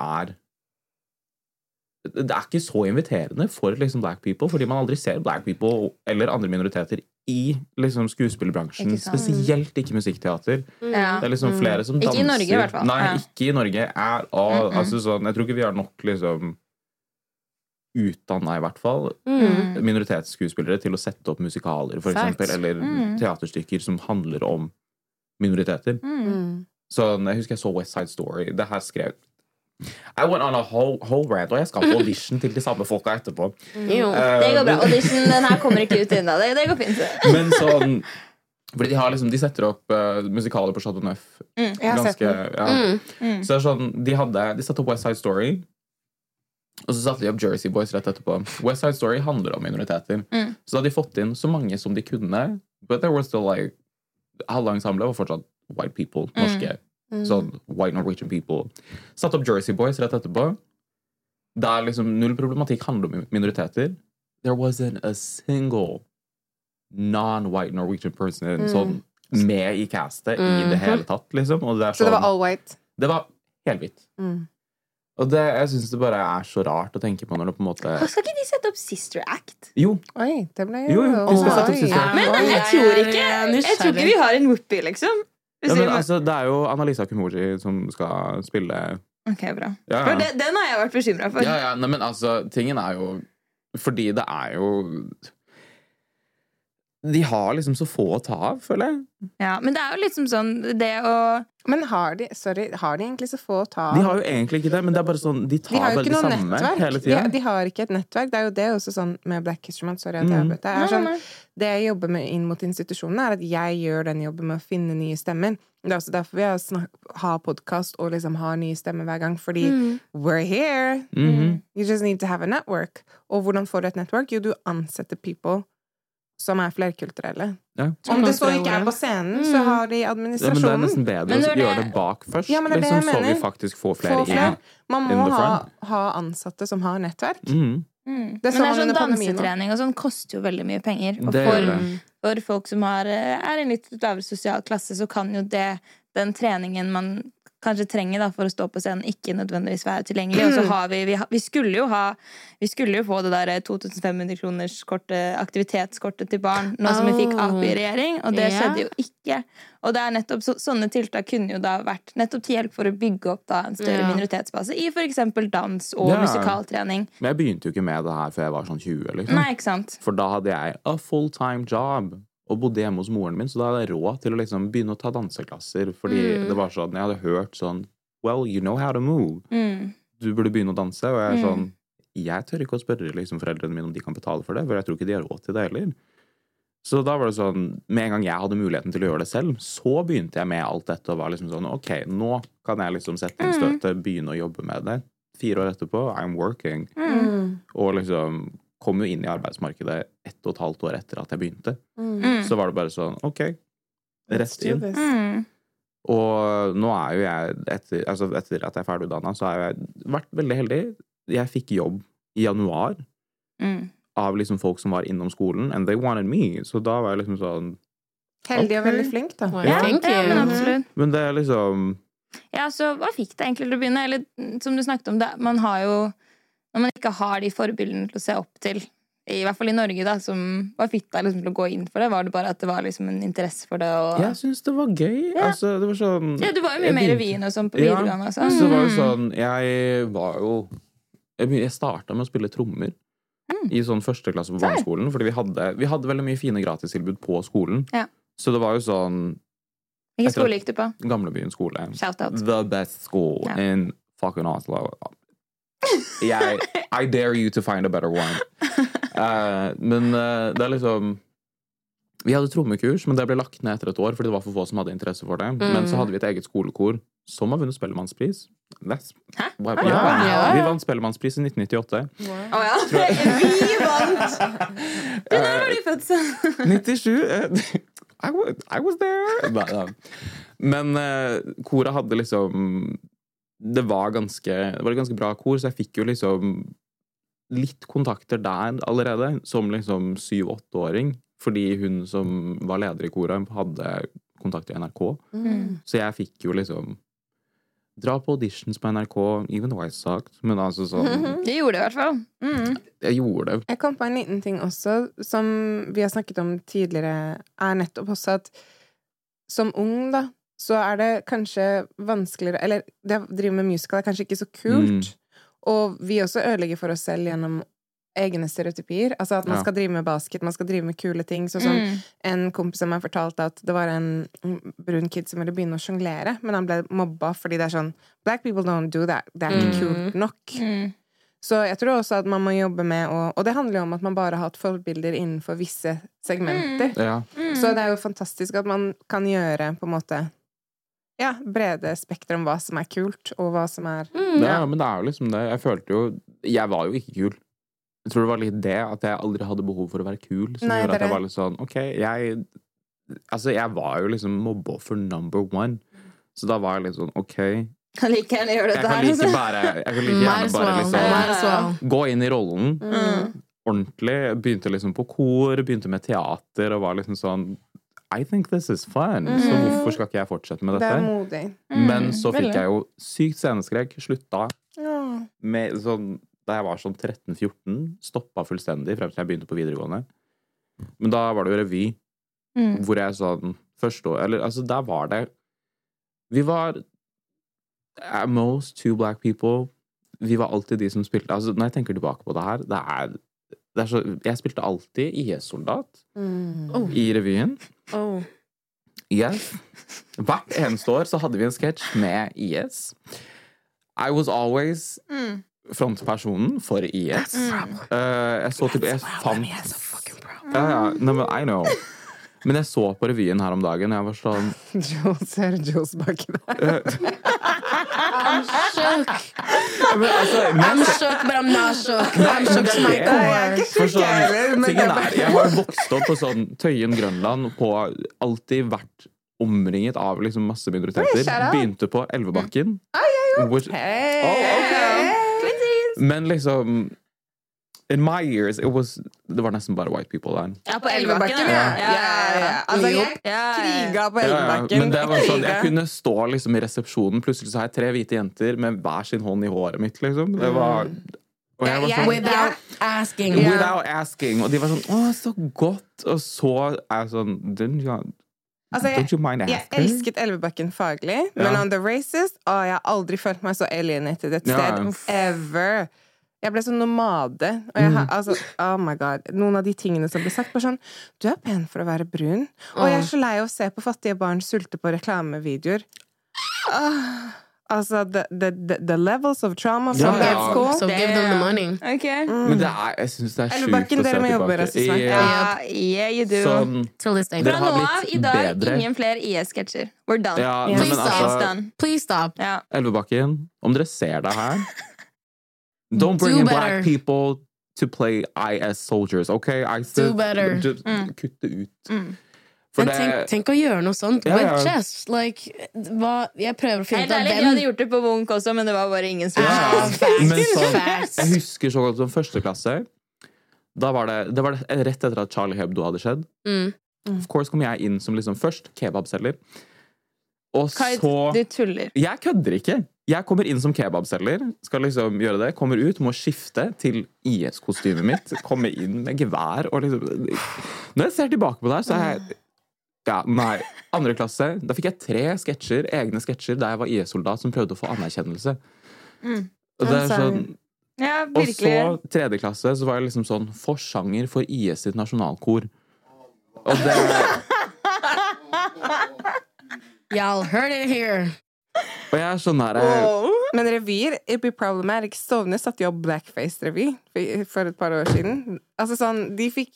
det ikke så inviterende for liksom black people, fordi man aldri ser black people eller andre minoriteter i liksom skuespillerbransjen, spesielt ikke musikkteater. Det liksom flere som danser. Ikke i Norge i hvert fall. Nei, ikke i Norge altså sånn, jeg tror ikke vi har nok liksom utdannet i hvert fall minoritetsskuespillere til å sette opp musikaler for eksempel, eller teaterstykker som handler om minoriteter. Så jeg husker jeg så West Side Story, det her skrev I went on a whole rant, og jeg skal på audition til de samme folka etterpå. Det går bra, audition, den her kommer ikke ut inn det går fint. Men sånn, fordi de har liksom, de setter opp musikaler på Chateau Neuf. Ganske, Så det sånn, de satte opp West Side Story, og så satte de opp Jersey Boys rett etterpå. West Side Story handler om minoriteter. Så da hadde de fått inn så mange som de kunne, but there was still like, halve ensemblet var fortsatt white people, norske. Sånn white Norwegian people. Satt opp Jersey Boys rett etterpå. Der liksom null problematikk handler om minoriteter. There wasn't a single non-white Norwegian person sånn med i castet i det hele tatt, liksom. Og det så det var all white? Det var helt hvitt. Og det, jeg synes det bare så rart å tenke på når det på en måte skal ikke de sette opp Sister Act? Jo. Oi, det ble jo de skal sette opp Sister Act. Men jeg tror ikke vi har en Whoopi, liksom. Ja, men altså, det jo Annalisa Kumoji som skal spille. Ok, bra. For den har jeg vært bekymret for. Ja, nei, men altså, tingen jo fordi det jo de har liksom så få å ta av, føler jeg. Ja, men det jo liksom sånn det å Men har de egentlig så få å ta av? De har jo egentlig ikke det, men det bare sånn de tar vel det samme nettverk hele tiden. De har ikke et nettverk. Det jo det også sånn med Black History Month. Sorry at jeg avbryter. Det sånn, det jeg jobber med inn mot institusjonene at jeg gjør den jobben med å finne nye stemmer. Det også derfor vi har podcast og liksom har nye stemmer hver gang, fordi we're here. You just need to have a network. Og hvordan får du et network? Jo, du ansetter people som flerkulturelle. Ja. Om det så ikke på scenen, så har de administrasjonen. Ja, men det nesten bedre å gjøre det bak først, ja, det liksom, så vi faktisk får flere inn. Man må ha ansatte som har nettverk. Men det sånn dansetrening og sånn koster jo veldig mye penger. Og for folk som i en litt lavere sosial klasse, så kan jo den treningen man kanskje trenger da, for å stå på scenen ikke nødvendigvis være tilgjengelig. Og så har vi skulle jo få det der 2500 kroners aktivitetskortet til barn nå som vi fikk AP i regjering, og det skjedde jo ikke. Og det nettopp sånne tiltak kunne jo da vært nettopp til hjelp for å bygge opp da en større minoritetsbase i for eksempel dans og musikaltrening. Men jeg begynte jo ikke med det her før jeg var sånn 20, liksom. Nei, ikke sant? For da hadde jeg a full-time job og bodde hjemme hos moren min, så da hadde jeg råd til å liksom begynne å ta danseklasser, fordi det var sånn, jeg hadde hørt sånn, well, you know how to move. Du burde begynne å danse, og jeg sånn, jeg tør ikke å spørre liksom, foreldrene mine om de kan betale for det, for jeg tror ikke de har råd til det heller. Så da var det sånn, med en gang jeg hadde muligheten til å gjøre det selv, så begynte jeg med alt dette, og var liksom sånn, ok, nå kan jeg liksom sette inn støtet, begynne å jobbe med det. 4 år etterpå, I'm working. Og liksom kom jo inn i arbeidsmarkedet 1,5 år etter at jeg begynte. Så var det bare sånn, ok, rett inn. Og nå jo jeg, etter at jeg ferdigutdannet, så har jeg vært veldig heldig. Jeg fikk jobb i januar av liksom folk som var innom skolen, and they wanted me. Så da var jeg liksom sånn heldig og veldig flink, da. Ja, men absolutt. Men det liksom Ja, så hva fikk det egentlig til å begynne? Eller som du snakket om, man har jo når man ikke har de forbildene til å se opp til, i hvert fall i Norge da, som var fitt da, liksom, til å gå inn for det, var det bare at det var liksom en interesse for det? Og jeg synes det var gøy. Altså, det var sånn ja, du var jo mye mer revyen og sånn på videregående. Så det var jo sånn, jeg startet med å spille trommer i sånn første klasse på barneskolen, fordi vi hadde veldig mye fine gratistilbud på skolen. Så det var jo sånn hvilken skole gikk du på? Gamlebyen skole. Shout out. The best school in fucking Oslo. I dare you to find a better one. Men det liksom vi hadde trommekurs, men det ble lagt ned etter et år fordi det var for få som hadde interesse for det. Men så hadde vi et eget skolekor som har vunnet Spellemannspris Hæ? Vi vant Spellemannspris i 1998. Vi vant! Når var du født, så? 97. I was there. Nei. Men koret hadde liksom det var et ganske bra kor, så jeg fikk jo liksom litt kontakter der allerede, som liksom 7-8-åring, fordi hun som var leder i koret hadde kontakter i NRK. Så jeg fikk jo liksom dra på auditions på NRK, even though I sucked, men altså sånn... Det gjorde det i hvert fall. Jeg gjorde det. Jeg kom på en liten ting også, som vi har snakket om tidligere, nettopp også at som ung da, så det kanskje vanskeligere, eller det å drive med musical kanskje ikke så kult, og vi også ødelegger for oss selv gjennom egne stereotypier, altså at man skal drive med basket, man skal drive med kule ting, så som en kompis som har fortalt at det var en brun kid som ville begynne å jonglere, men han ble mobba fordi det sånn, black people don't do that, det ikke kult nok. Så jeg tror også at man må jobbe med, og det handler jo om at man bare har hatt forbilder innenfor visse segmenter. Så det jo fantastisk at man kan gjøre på en måte brede spektrum om hva som kult, og hva som Ja, men det jo liksom det. Jeg følte jo, jeg var jo ikke kul. Jeg tror det var litt det, at jeg aldri hadde behov for å være kul, som gjorde at jeg var litt sånn, ok, jeg var jo liksom mobbeoffer number 1, så da var jeg litt sånn, ok, kan like gjerne gjøre dette her. Jeg kan like gjerne bare liksom gå inn i rollen, ordentlig, begynte liksom på kor, begynte med teater, og var liksom sånn, I think this is fun, så hvorfor skal ikke jeg fortsette med dette? Det modig. Men så fikk jeg jo sykt sceneskrek, slutta med sånn, da jeg var sånn 13-14, stoppet fullstendig frem til jeg begynte på videregående. Men da var det jo revy, hvor jeg sånn, første år, eller altså der var det, vi var at most 2 black people, vi var alltid de som spilte, altså når jeg tenker tilbake på det her, det så, jeg spilte alltid IS-soldat i revyen. Yes. Hvert eneste år så hadde vi en sketsj med IS. I was always frontpersonen for IS. Jeg så til, jeg fant I know. Men jeg så på revyen her om dagen, og jeg var sånn Jules bak der. I'm shook. I'm shook, but I'm not shook. I'm shook to my core. For sånn, tingen jeg har vokst opp på sånn Tøyen, Grønland, på alltid vært omringet av liksom masse minoriteter. Begynte på Elvebakken. Men liksom in my years, det var nesten bare white people der. Ja, på Elvebakken. Altså, jeg kriga på Elvebakken. Men det var sånn, jeg kunne stå liksom i resepsjonen, plutselig så har jeg 3 hvite jenter med hver sin hånd i håret mitt, liksom. Det var... Og jeg var sånn, without asking. Og de var sånn, så godt. Og så jeg sånn, don't you mind asking? Jeg elsket Elvebakken faglig, men on the racist, jeg har aldri følt meg så alienated et sted ever. Jeg ble sånn nomade, og jeg har, altså, oh my god, noen av de tingene som ble sagt, bare sånn, du pen for å være brun, og jeg så lei å se på fattige barn sulte på reklamevideoer. Altså, the levels of trauma from that school. So give them the money. Okay. Men jeg synes det sjukt Elvebakken, dere må jobbe rasisme. Yeah, you do. Sånn, fra nå av, i dag, ingen flere IS-sketsjer. We're done. Please stop. Elvebakken, om dere ser det her, don't bring in black people to play IS soldiers, okay? Do better. Just kutt det ut. For tenk å gjøre noe sånt with chess. Like, jeg prøver å finne ut av hvem. Jeg hadde gjort det på Wonk også, men det var bare ingen som jeg husker så godt som første klasse. Da var det var rett etter at Charlie Hebdo hadde skjedd. Of course kom jeg inn som liksom først kebabselger. Og så... Du tuller. Jeg kødder ikke. Jeg kommer inn som kebabselger, skal liksom gjøre det, kommer ut, må skifte til IS-kostymet mitt, komme inn med gevær, og liksom... Når jeg ser tilbake på det her, så jeg... andre klasse, da fikk jeg 3 sketsjer, egne sketsjer, der jeg var IS-soldat som prøvde å få anerkjennelse. Og det sånn... Ja, virkelig. Og så 3. klasse, så var jeg liksom sånn forsanger for IS sitt nasjonalkor. Og det... Y'all heard it here. Og jeg sånn her Men revyer it'd be problematic. Stovner satt jo blackface-revy for et par år siden. Altså sånn, de fikk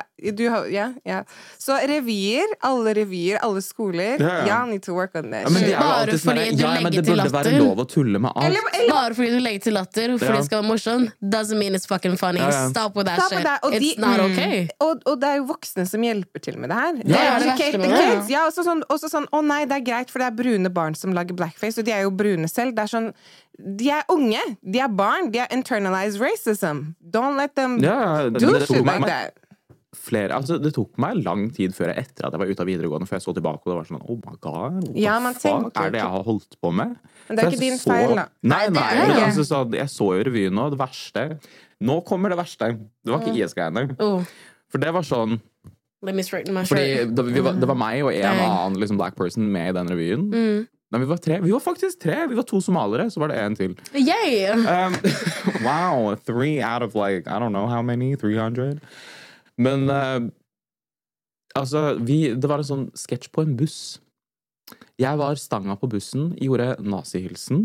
Så revyer, alle skoler need to work on that. Men det bare fordi du legger til latter. Det burde være lov å tulle med alt. Bare fordi du legger til latter, fordi det skal være morsomt, doesn't mean it's fucking funny. Stop with that shit. It's not okay. Og det er jo voksne som hjelper til med det her. Det er det verste med det. Ja, også sånn, å nei, det er greit, for det er brune barn som lager blackface, og de er jo brune selv. Det er sånn, de er unge, de er barn, de er internalized racism. Don't let them do shit like that. Det tok meg lang tid før etter at jeg var ute av videregående, før jeg så tilbake, og det var sånn, oh my god, what the fuck er det jeg har holdt på med? Men det er ikke din feil, da. Nei, men altså, jeg så jo revyen nå, det verste. Nå kommer det verste. Det var ikke IS-greiene. For det var sånn, fordi det var meg og en annen liksom, black person med i den revyen. Nei, vi var 3. Vi var faktisk 3. Vi var 2 somalere, så var det 1 til. Yay! Wow, 3 out of like, I don't know how many, 300. Men altså, det var en sånn sketsj på en buss. Jeg var stanga på bussen, gjorde nazihilsen.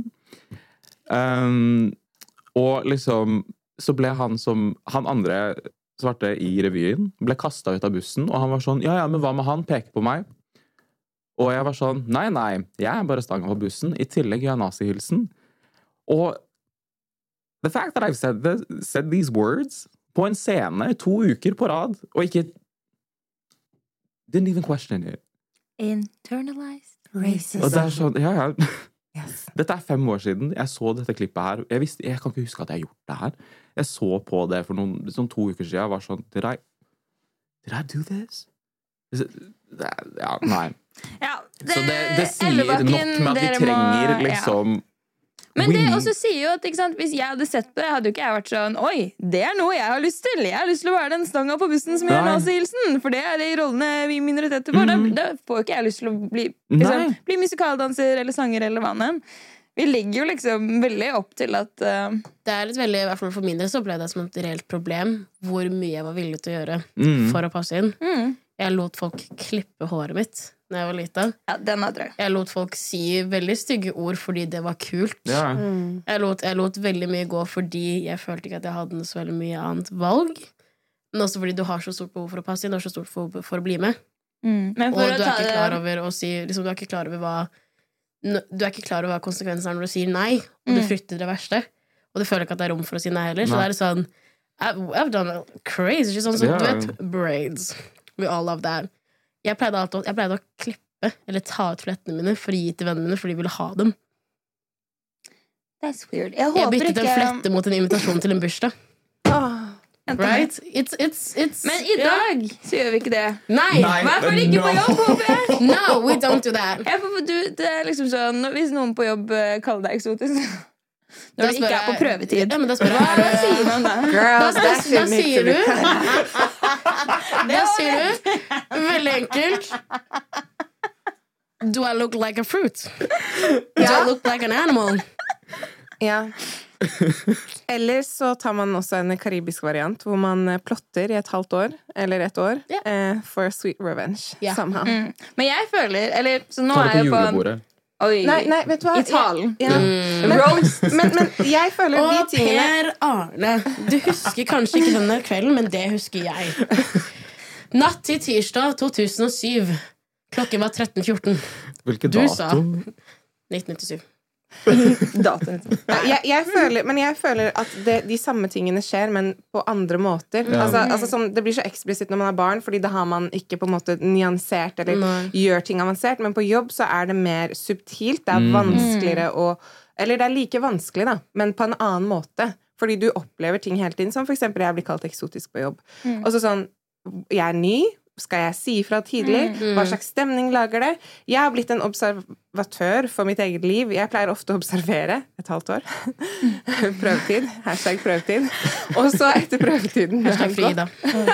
Og liksom, så ble han andre svarte i revyen, ble kastet ut av bussen, og han var sånn, ja, men hva med han? Peker på meg. Og jeg var sånn, nei, jeg er bare stanga på bussen, i tillegg gjør jeg nazihilsen. Og the fact that I've said these words på en scene 2 uker på rad, og ikke didn't even question it. Internalized racism. Og det er sånn, yes. Dette er 5 år siden, jeg så dette klippet her, jeg kan ikke huske at jeg har gjort det her. Jeg så på det for sånn 2 uker siden, jeg var sånn, did I do this? Ja, nei. Ja, så det sier nok med at vi trenger liksom Men det også sier jo at, ikke sant, hvis jeg hadde sett på det, hadde jo ikke jeg vært sånn, oi, det er noe jeg har lyst til. Jeg har lyst til å være den stanga på bussen som gjør nazihilsen, for det er de rollene vi minoriteter får. Da får jo ikke jeg lyst til å bli musikaldanser eller sanger eller hva enn. Vi ligger jo liksom veldig opp til at det er et veldig, i hvert fall for min del så ble det som et reelt problem hvor mye jeg var villig til å gjøre for å passe inn. Jeg lot folk klippe håret mitt når jeg var liten. Ja, den er drøy. Jeg lot folk si veldig stygge ord fordi det var kult. Jeg lot veldig mye gå fordi jeg følte ikke at jeg hadde så veldig mye annet valg. Men også fordi du har så stort behov for å passe inn, du har så stort behov for å bli med. Men og du er ikke klar over å si liksom, du er ikke klar over hva konsekvensen er når du sier nei, og du frykter det verste. Og du føler ikke at det er rom for å si nei heller. Så det er sånn I've done crazy sånn som du vet, braids. We all love that. Jeg pleide å klippe eller ta ut flettene mine for å gi til vennene mine, for de ville ha dem. That's weird. Jeg byttet en flette mot en invitasjon til en bursdag. Right? It's Men i dag så gjør vi ikke det. Nei. Hvorfor ikke på jobb, håper jeg? No, we don't do that. Det er liksom sånn, hvis noen på jobb kaller deg eksotisk når du ikke er på prøvetid. Ja, men da spør jeg, hva sier man da? Girls, da sier du Da sier du veldig enkelt Do I look like a fruit? Do I look like an animal? Ja. Eller så tar man også en karibisk variant hvor man plotter i et halvt år eller 1 år for sweet revenge somehow. Men jeg føler, eller så nå er jeg på julebordet. Nei, vet du hva? I talen. Men jeg føler de tingene Per Arne, du husker kanskje ikke denne kvelden, men det husker jeg. Natt til tirsdag 2007. Klokken var 13:14. Hvilken dato? Du sa 1997. Jeg føler at de samme tingene skjer, men på andre måter. Altså sånn, det blir så eksplisitt når man er barn, fordi da har man ikke på en måte nyansert eller gjør ting avansert, men på jobb så er det mer subtilt. Det er vanskeligere eller det er like vanskelig da, men på en annen måte, fordi du opplever ting hele tiden, som for eksempel jeg blir kalt eksotisk på jobb, og så sånn, jeg er ny, skal jeg si fra tidlig? Hva slags stemning lager det? Jeg har blitt en observatør for mitt eget liv. Jeg pleier ofte å observere et halvt år. Prøvetid. #prøvetid. Og så etter prøvetiden #Frida.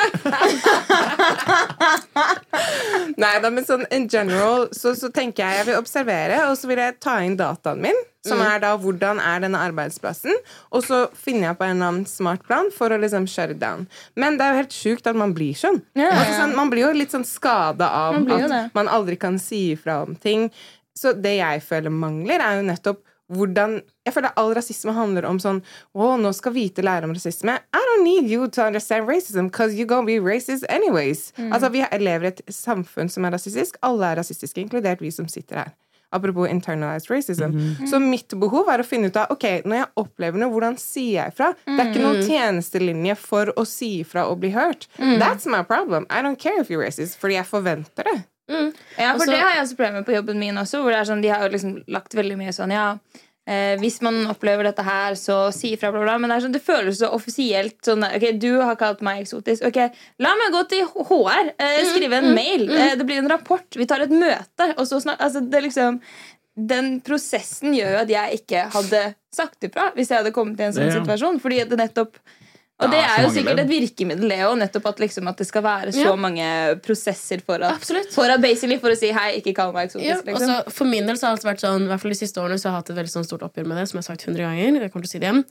Nei da, men sånn in general så tenker jeg vil observere, og så vil jeg ta inn dataen min, som er da hvordan er denne arbeidsplassen, og så finner jeg på en eller annen smart plan for å liksom shut it down. Men det er jo helt sjukt at man blir sånn. Sånn man blir jo litt sånn skadet av at man aldri kan si ifra om ting. Så det jeg føler mangler er jo nettopp hvordan, jeg føler all rasisme handler om sånn, nå skal hvite lære om rasisme. I don't need you to understand racism, because you're gonna be racist anyways. Altså, vi lever i et samfunn som rasistisk. Alle rasistiske, inkludert vi som sitter her. Apropos internalized racism. Så mitt behov å finne ut av, ok, når jeg opplever noe, hvordan sier jeg fra? Det ikke noen tjenestelinje for å si fra og bli hørt. That's my problem. I don't care if you're racist, fordi jeg forventer det. Ja, for det har jeg også problemer på jobben min også, hvor det sånn, de har jo liksom lagt veldig mye sånn, hvis man opplever dette her, så si fra, bla bla, men det sånn, det føles så offisielt sånn, ok, du har kalt meg eksotisk, ok, la meg gå til HR, skrive en mail, det blir en rapport, vi tar et møte, og så altså, det liksom, den prosessen gjør jo at jeg ikke hadde sagt det fra, hvis jeg hadde kommet i en sånn situasjon, fordi det nettopp og det jo sikkert et virkemiddel, det jo, nettopp at, liksom, at det skal være så mange prosesser for at basically for å si hei, ikke kall meg eksotisk. Liksom. Også, for min del så har det alltid vært sånn, i hvert fall de siste årene, så har jeg hatt et veldig sånn stort oppgjør med det, som jeg har sagt 100 ganger. Jeg kommer til å si det igjen.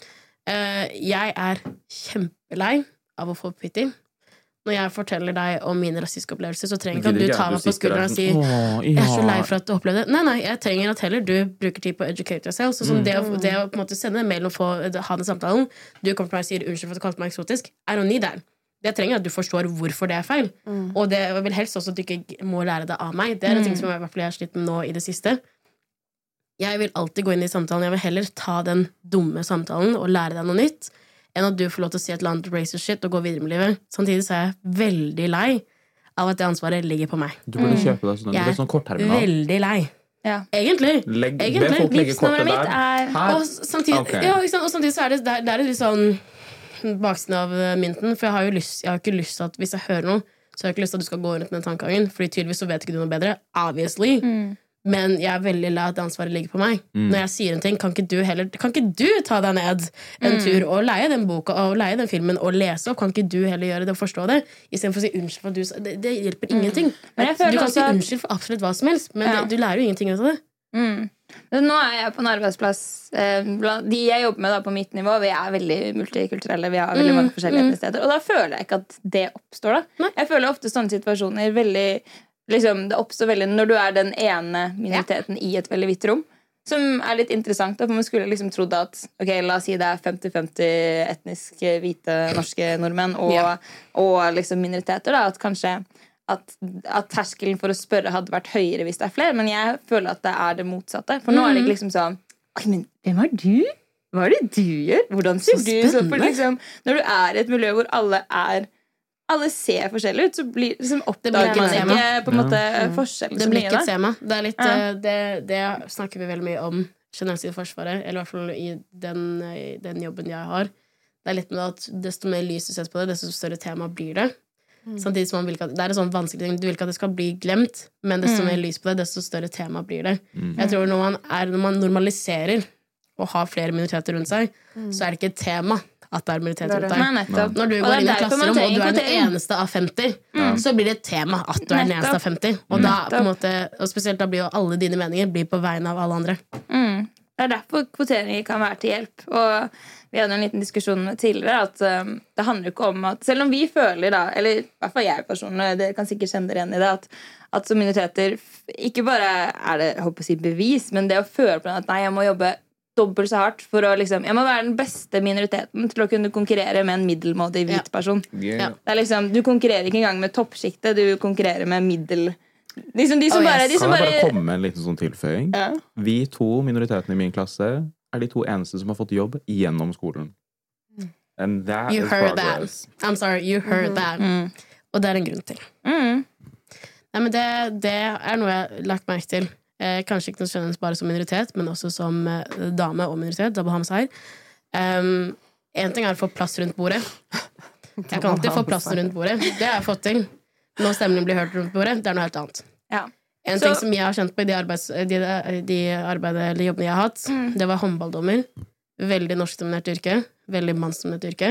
Jeg kjempelei av å få pity. Når jeg forteller deg om mine rasistiske opplevelser, så trenger ikke at du tar meg på skulderen og sier jeg så lei for at du opplevde det. Nei, jeg trenger at heller du bruker tid på å educate yourself. Så det å på en måte sende en mail og ha den samtalen, du kommer til meg og sier unnskyld for at du kalte meg eksotisk. I don't need that. Det trenger at du forstår hvorfor det feil. Og det vil helst også at du ikke må lære det av meg. Det en ting som jeg i hvert fall har slitt med nå i det siste. Jeg vil alltid gå inn i samtalen. Jeg vil heller ta den dumme samtalen og lære deg noe nytt enn at du får lov til å si et eller annet racist shit og gå videre med livet. Samtidig så er jeg veldig lei av at det ansvaret ligger på meg. Du burde kjøpe deg sånn kortterminal. Veldig lei. Ja. Egentlig. Folk legger kortet der. Og samtidig så er det litt sånn baksiden av mynten, for jeg har ikke lyst til at hvis jeg hører noe, så har jeg ikke lyst til at du skal gå rundt med den tankegangen, fordi tydeligvis så vet ikke du noe bedre, obviously. Men jeg er veldig lei at ansvaret ligger på meg. Når jeg sier en ting, kan ikke du ta deg ned en tur og leie den boka og leie den filmen og lese opp? Kan ikke du heller gjøre det og forstå det? I stedet for å si unnskyld for at det hjelper ingenting. Du kan si unnskyld for absolutt hva som helst, men du lærer jo ingenting ut av det. Nå er jeg på en arbeidsplass de jeg jobber med da på mitt nivå, vi er veldig multikulturelle, vi har veldig mange forskjellige etnisteder, og da føler jeg ikke at det oppstår da. Jeg føler ofte sånne situasjoner veldig liksom, det oppstår veldig når du er den ene minoriteten i et veldig hvitt rom, som er litt interessant, for man skulle liksom trodd at, ok, la oss si det er 50-50 etnisk hvite norske nordmenn og liksom minoriteter da, at kanskje at terskelen for å spørre hadde vært høyere hvis det er flere, men jeg føler at det er det motsatte, for nå er det ikke liksom sånn, men hvem er du? Hva er det du gjør? Hvordan ser du? Så for liksom, når du er i et miljø hvor alle ser forskjellig ut, så blir liksom oppdager man ikke på en måte forskjellen så mye. Det blir ikke et tema. Det er litt, det snakker vi veldig mye om generelt i Forsvaret, eller i hvert fall i den jobben jeg har. Det er litt med at desto mer lys du setter på det, desto større tema blir det. Samtidig som man vil ikke at, det er en sånn vanskelig ting, du vil ikke at det skal bli glemt, men desto mer lys på det, desto større tema blir det. Jeg tror når man normaliserer og har flere minoriteter rundt seg, så er det ikke et tema at det er minoriteter rundt deg. Når du går inn i klasserom og du er den eneste av 50, så blir det et tema at du er den eneste av 50. Og da på en måte, og spesielt da blir jo alle dine meninger blir på vegne av alle andre. Det er derfor kvotering kan være til hjelp. Og vi hadde en liten diskusjon tidligere at det handler ikke om at selv om vi føler da, eller i hvert fall jeg personlig, det kan sikkert kjenne dere igjen i det, at som minoriteter ikke bare er det, jeg håper å si bevis, men det å føle på den at nei, jeg må jobbe dobbelt så hardt for å liksom, jeg må være den beste minoriteten til å kunne konkurrere med en middelmådig hvit person. Det er liksom, du konkurrerer ikke engang med toppskiktet, du konkurrerer med middel. Liksom de som bare, kan jeg bare komme med en liten sånn tilføying? Vi to minoritetene i min klasse er de to eneste som har fått jobb gjennom skolen. And that you is heard progress. That. I'm sorry, you heard that. Og det er en grunn til. Nei, men det er noe jeg har lagt merke til. Kanskje ikke nødvendigvis bare som minoritet, men også som dame og minoritet, double homicide. En ting er å få plass rundt bordet. Jeg kan alltid få plass rundt bordet. Det har jeg fått til. Når stemmen blir hørt rundt bordet, det er noe helt annet. En ting som jeg har kjent på i de jobbene jeg har hatt, det var håndballdommer. Veldig norskdominert yrke. Veldig mannsdominert yrke.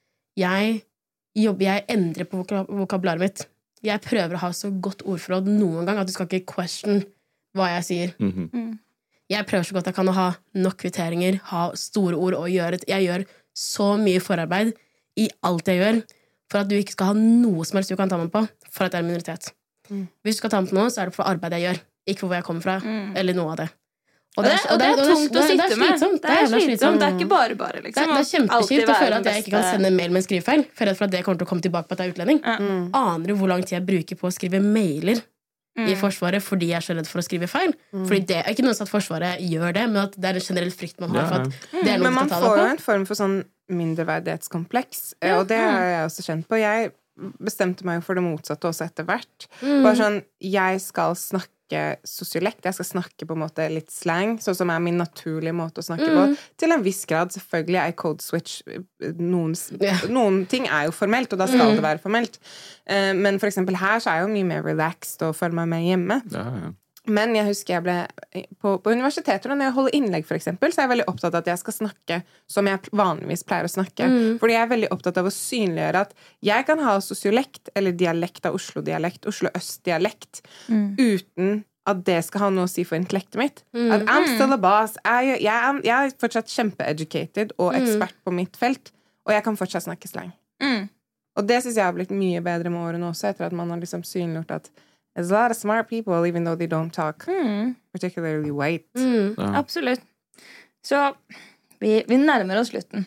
Jeg endrer på vokabularet mitt. Jeg prøver å ha så godt ordforråd noen gang at du skal ikke question hva jeg sier. Jeg prøver så godt jeg kan å ha nok kvitteringer, ha store ord og jeg gjør så mye forarbeid i alt jeg gjør for at du ikke skal ha noe som helst du kan ta med på for at jeg er en minoritet. Hvis du skal ta med på noe, så er det for arbeidet jeg gjør, ikke for hvor jeg kommer fra, eller noe av det. Og det er tungt å sitte med. Det er slitsomt. Det er ikke bare, liksom. Det er kjempekjipt å føle at jeg ikke kan sende mail med en skrivefeil, for at det kommer til å komme tilbake på at jeg er utlending. Aner du hvor lang tid jeg bruker på å skrive mailer i Forsvaret fordi jeg er så redd for å skrive feil? Fordi det er ikke noe sånn at Forsvaret gjør det, men at det er en generell frykt man har for at det er noe men man skal ta det på. får jo en form for sånn mindreverdighetskompleks, og det har jeg også kjent på. Jeg bestemte meg jo for det motsatte også etter hvert. Bare sånn, jeg skal snakke sosiolekt, jeg skal snakke på en måte litt slang, sånn som er min naturlige måte å snakke på. Til en viss grad, selvfølgelig er code switch noen ting er jo formelt, og da skal det være formelt. Men for eksempel her så er jeg jo mye mer relaxed og føler meg med hjemme. Men jeg husker jeg ble på universiteter, og når jeg holder innlegg for eksempel, så er jeg veldig opptatt av at jeg skal snakke som jeg vanligvis pleier å snakke. Fordi jeg er veldig opptatt av å synliggjøre at jeg kan ha sosiolekt, eller dialekt av Oslo-dialekt, Oslo-øst-dialekt, uten at det skal ha noe å si for intellektet mitt. At I'm still a boss. Jeg er fortsatt kjempe-educated og ekspert på mitt felt, og jeg kan fortsatt snakke slang. Og det synes jeg har blitt mye bedre med årene også, etter at man har liksom synliggjort at there's a lot of smart people, even though they don't talk, particularly white. Absolutt. Så vi nærmer oss slutten.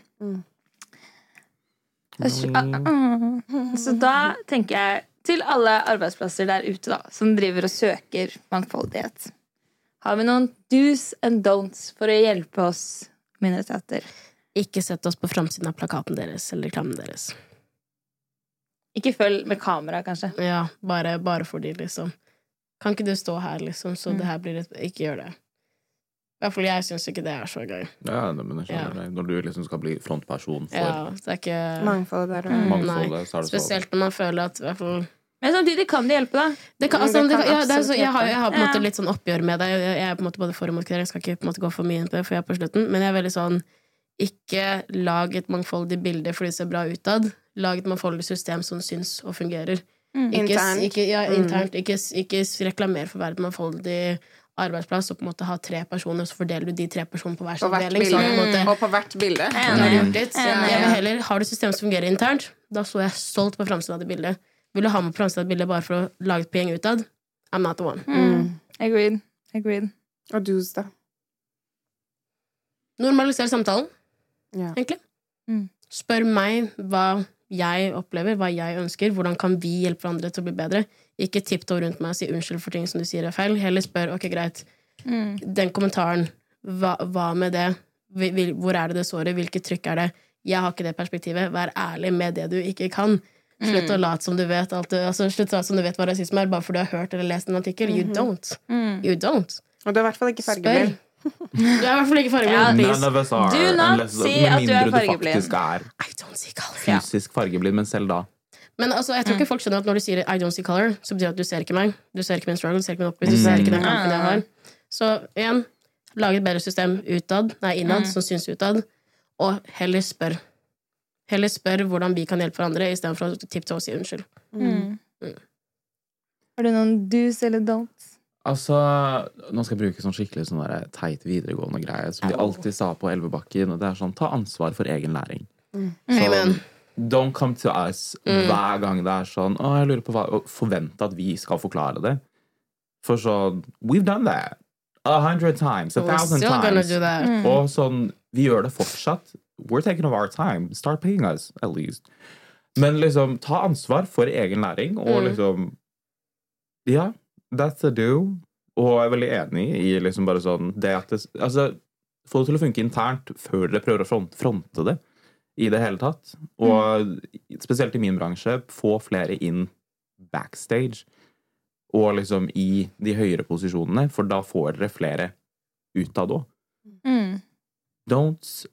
Så da tenker jeg til alle arbeidsplasser der ute da, som driver og søker mangfoldighet. Har vi noen do's and don'ts for å hjelpe oss minoriteter? Ikke sett oss på fremsiden av plakaten deres eller reklamen deres. Ikke følg med kamera, kanskje. Ja, bare fordi, liksom. Kan ikke du stå her, liksom, så det her blir ikke gjør det. I hvert fall jeg synes ikke det er så gøy. Ja, men jeg skjønner det. Når du liksom skal bli frontperson for det er ikke mangfold der. Mangfoldet, så er det spesielt når man føler at i hvert fall men samtidig kan det hjelpe, da. Jeg har på en måte litt sånn oppgjør med det. Jeg er på en måte både for og mot det. Jeg skal ikke på en måte gå for mye inn på det, for jeg er på slutten. Men jeg er veldig sånn, ikke lag et mangfoldig bilde fordi det ser bra utad. Lag et mangfoldig system som syns og fungerer. Internt. Ikke reklamer for å være et mangfoldig arbeidsplass og på en måte ha 3 personer, så fordeler du de 3 personene på hver sin deling. Og på hvert bilde. Har du system som fungerer internt, da så jeg stolt på fremsiden av det bildet. Vil du ha med på fremsiden av det bildet bare for å lage et poeng utad? I'm not the one. Agreed. Og do's da? Normalisere samtalen, egentlig. Spør meg hva jeg opplever, hva jeg ønsker, hvordan kan vi hjelpe hverandre til å bli bedre. Ikke tipptå rundt meg og si unnskyld for ting som du sier er feil. Heller spør, ok, greit, den kommentaren, hva med det? Hvor er det såret? Hvilket trykk er det? Jeg har ikke det perspektivet. Vær ærlig med det du ikke kan. Slutt å late som du vet alt slutt å late som du vet hva rasisme er, bare fordi du har hørt eller lest en artikkel. You don't. Og du er i hvert fall ikke fargeblind. Du er i hvert fall ikke fargeblind. Do not si at du er fargeblind. I don't see color. Fysisk fargeblind, men selv da. Men altså, jeg tror ikke folk skjønner at når du sier I don't see color, så betyr det at du ser ikke meg. Du ser ikke min struggle, du ser ikke min oppvist, du ser ikke den kampen jeg har. Så igjen, lag et bedre system innad, som syns utad, og heller spør. Heller spør hvordan vi kan hjelpe hverandre i stedet for å tippe å si unnskyld. Har du noen do's eller don'ts? Altså, nå skal jeg bruke sånn skikkelig sånn der teit videregående greie som de alltid sa på Elvebakken, og det er sånn, ta ansvar for egen læring. Så, don't come to us hver gang det er sånn, jeg lurer på hva, og forvente at vi skal forklare det. For sånn, we've done that 100 times, 1,000 times. Og sånn, vi gjør det fortsatt. We're taking of our time. Start paying us, at least. Men liksom, ta ansvar for egen læring, og liksom, that's a do. Og jeg er veldig enig i liksom bare sånn, det at det, altså, få det til å funke internt før dere prøver å fronte det i det hele tatt. Og spesielt i min bransje, få flere inn backstage, og liksom i de høyere posisjonene, for da får dere flere utad også. Don't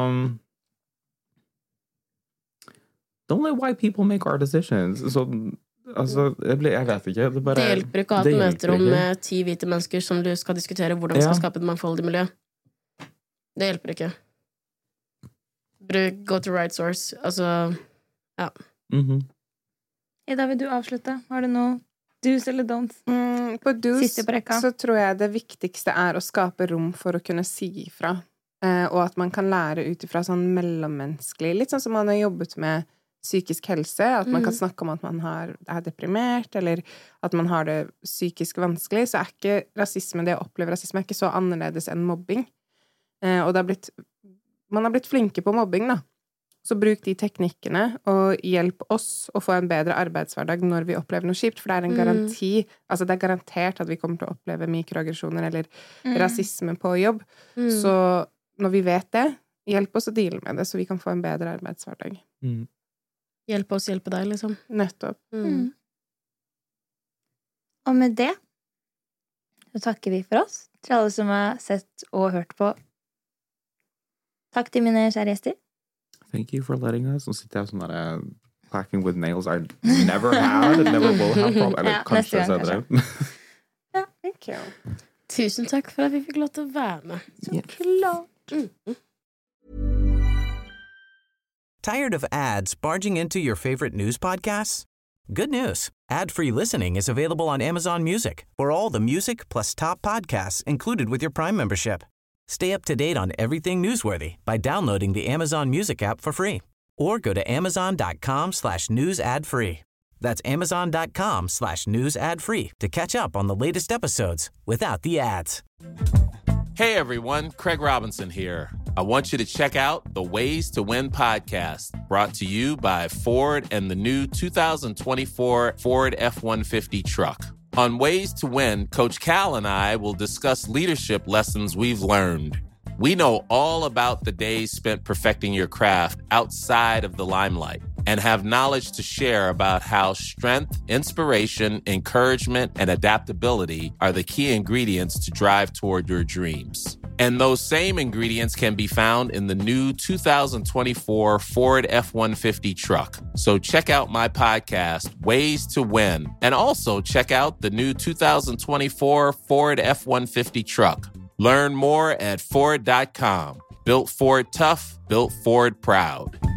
let white people make our decisions. Så, altså, jeg vet ikke. Det hjelper ikke å ha et møter om 10 hvite mennesker som du skal diskutere hvordan vi skal skape et mangfoldig miljø. Det hjelper ikke. Go to right source. Altså, Ida, vil du avslutte? Har du noe do's eller don'ts? På do's så tror jeg det viktigste er å skape rom for å kunne si ifra. Og at man kan lære ut ifra sånn mellommenneskelig, litt sånn som man har jobbet med psykisk helse, at man kan snakke om at man er deprimert, eller at man har det psykisk vanskelig, så ikke rasisme, det å oppleve rasisme, ikke så annerledes enn mobbing. Og man har blitt flinke på mobbing, da. Så bruk de teknikkene, og hjelp oss å få en bedre arbeidshverdag når vi opplever noe kjipt, for det en garanti, altså det garantert at vi kommer til å oppleve mikroaggresjoner eller rasisme på jobb. Så når vi vet det, hjelp oss å deale med det, så vi kan få en bedre arbeidshverdag. Hjelp oss, hjelpe deg, liksom. Nettopp. Og med det, så takker vi for oss, til alle som har sett og hørt på. Takk til mine kjære gjester. Thank you for letting us. Nå sitter jeg sånn der clacking with nails I never had and never will have problem. Eller kanskje senere. Ja, thank you. Tusen takk for at vi fikk lov til å være med. Så klart. Tired of ads barging into your favorite news podcasts? Good news. Ad-free listening is available on Amazon Music for all the music plus top podcasts included with your Prime membership. Stay up to date on everything newsworthy by downloading the Amazon Music app for free or go to amazon.com/news ad free. That's amazon.com/news ad free to catch up on the latest episodes without the ads. Hey everyone, Craig Robinson here. I want you to check out the Ways to Win podcast, brought to you by Ford and the new 2024 Ford F-150 truck. On Ways to Win, Coach Cal and I will discuss leadership lessons we've learned. We know all about the days spent perfecting your craft outside of the limelight and have knowledge to share about how strength, inspiration, encouragement, and adaptability are the key ingredients to drive toward your dreams. And those same ingredients can be found in the new 2024 Ford F-150 truck. So check out my podcast, Ways to Win, and also check out the new 2024 Ford F-150 truck. Learn more at Ford.com. Built Ford tough, built Ford proud.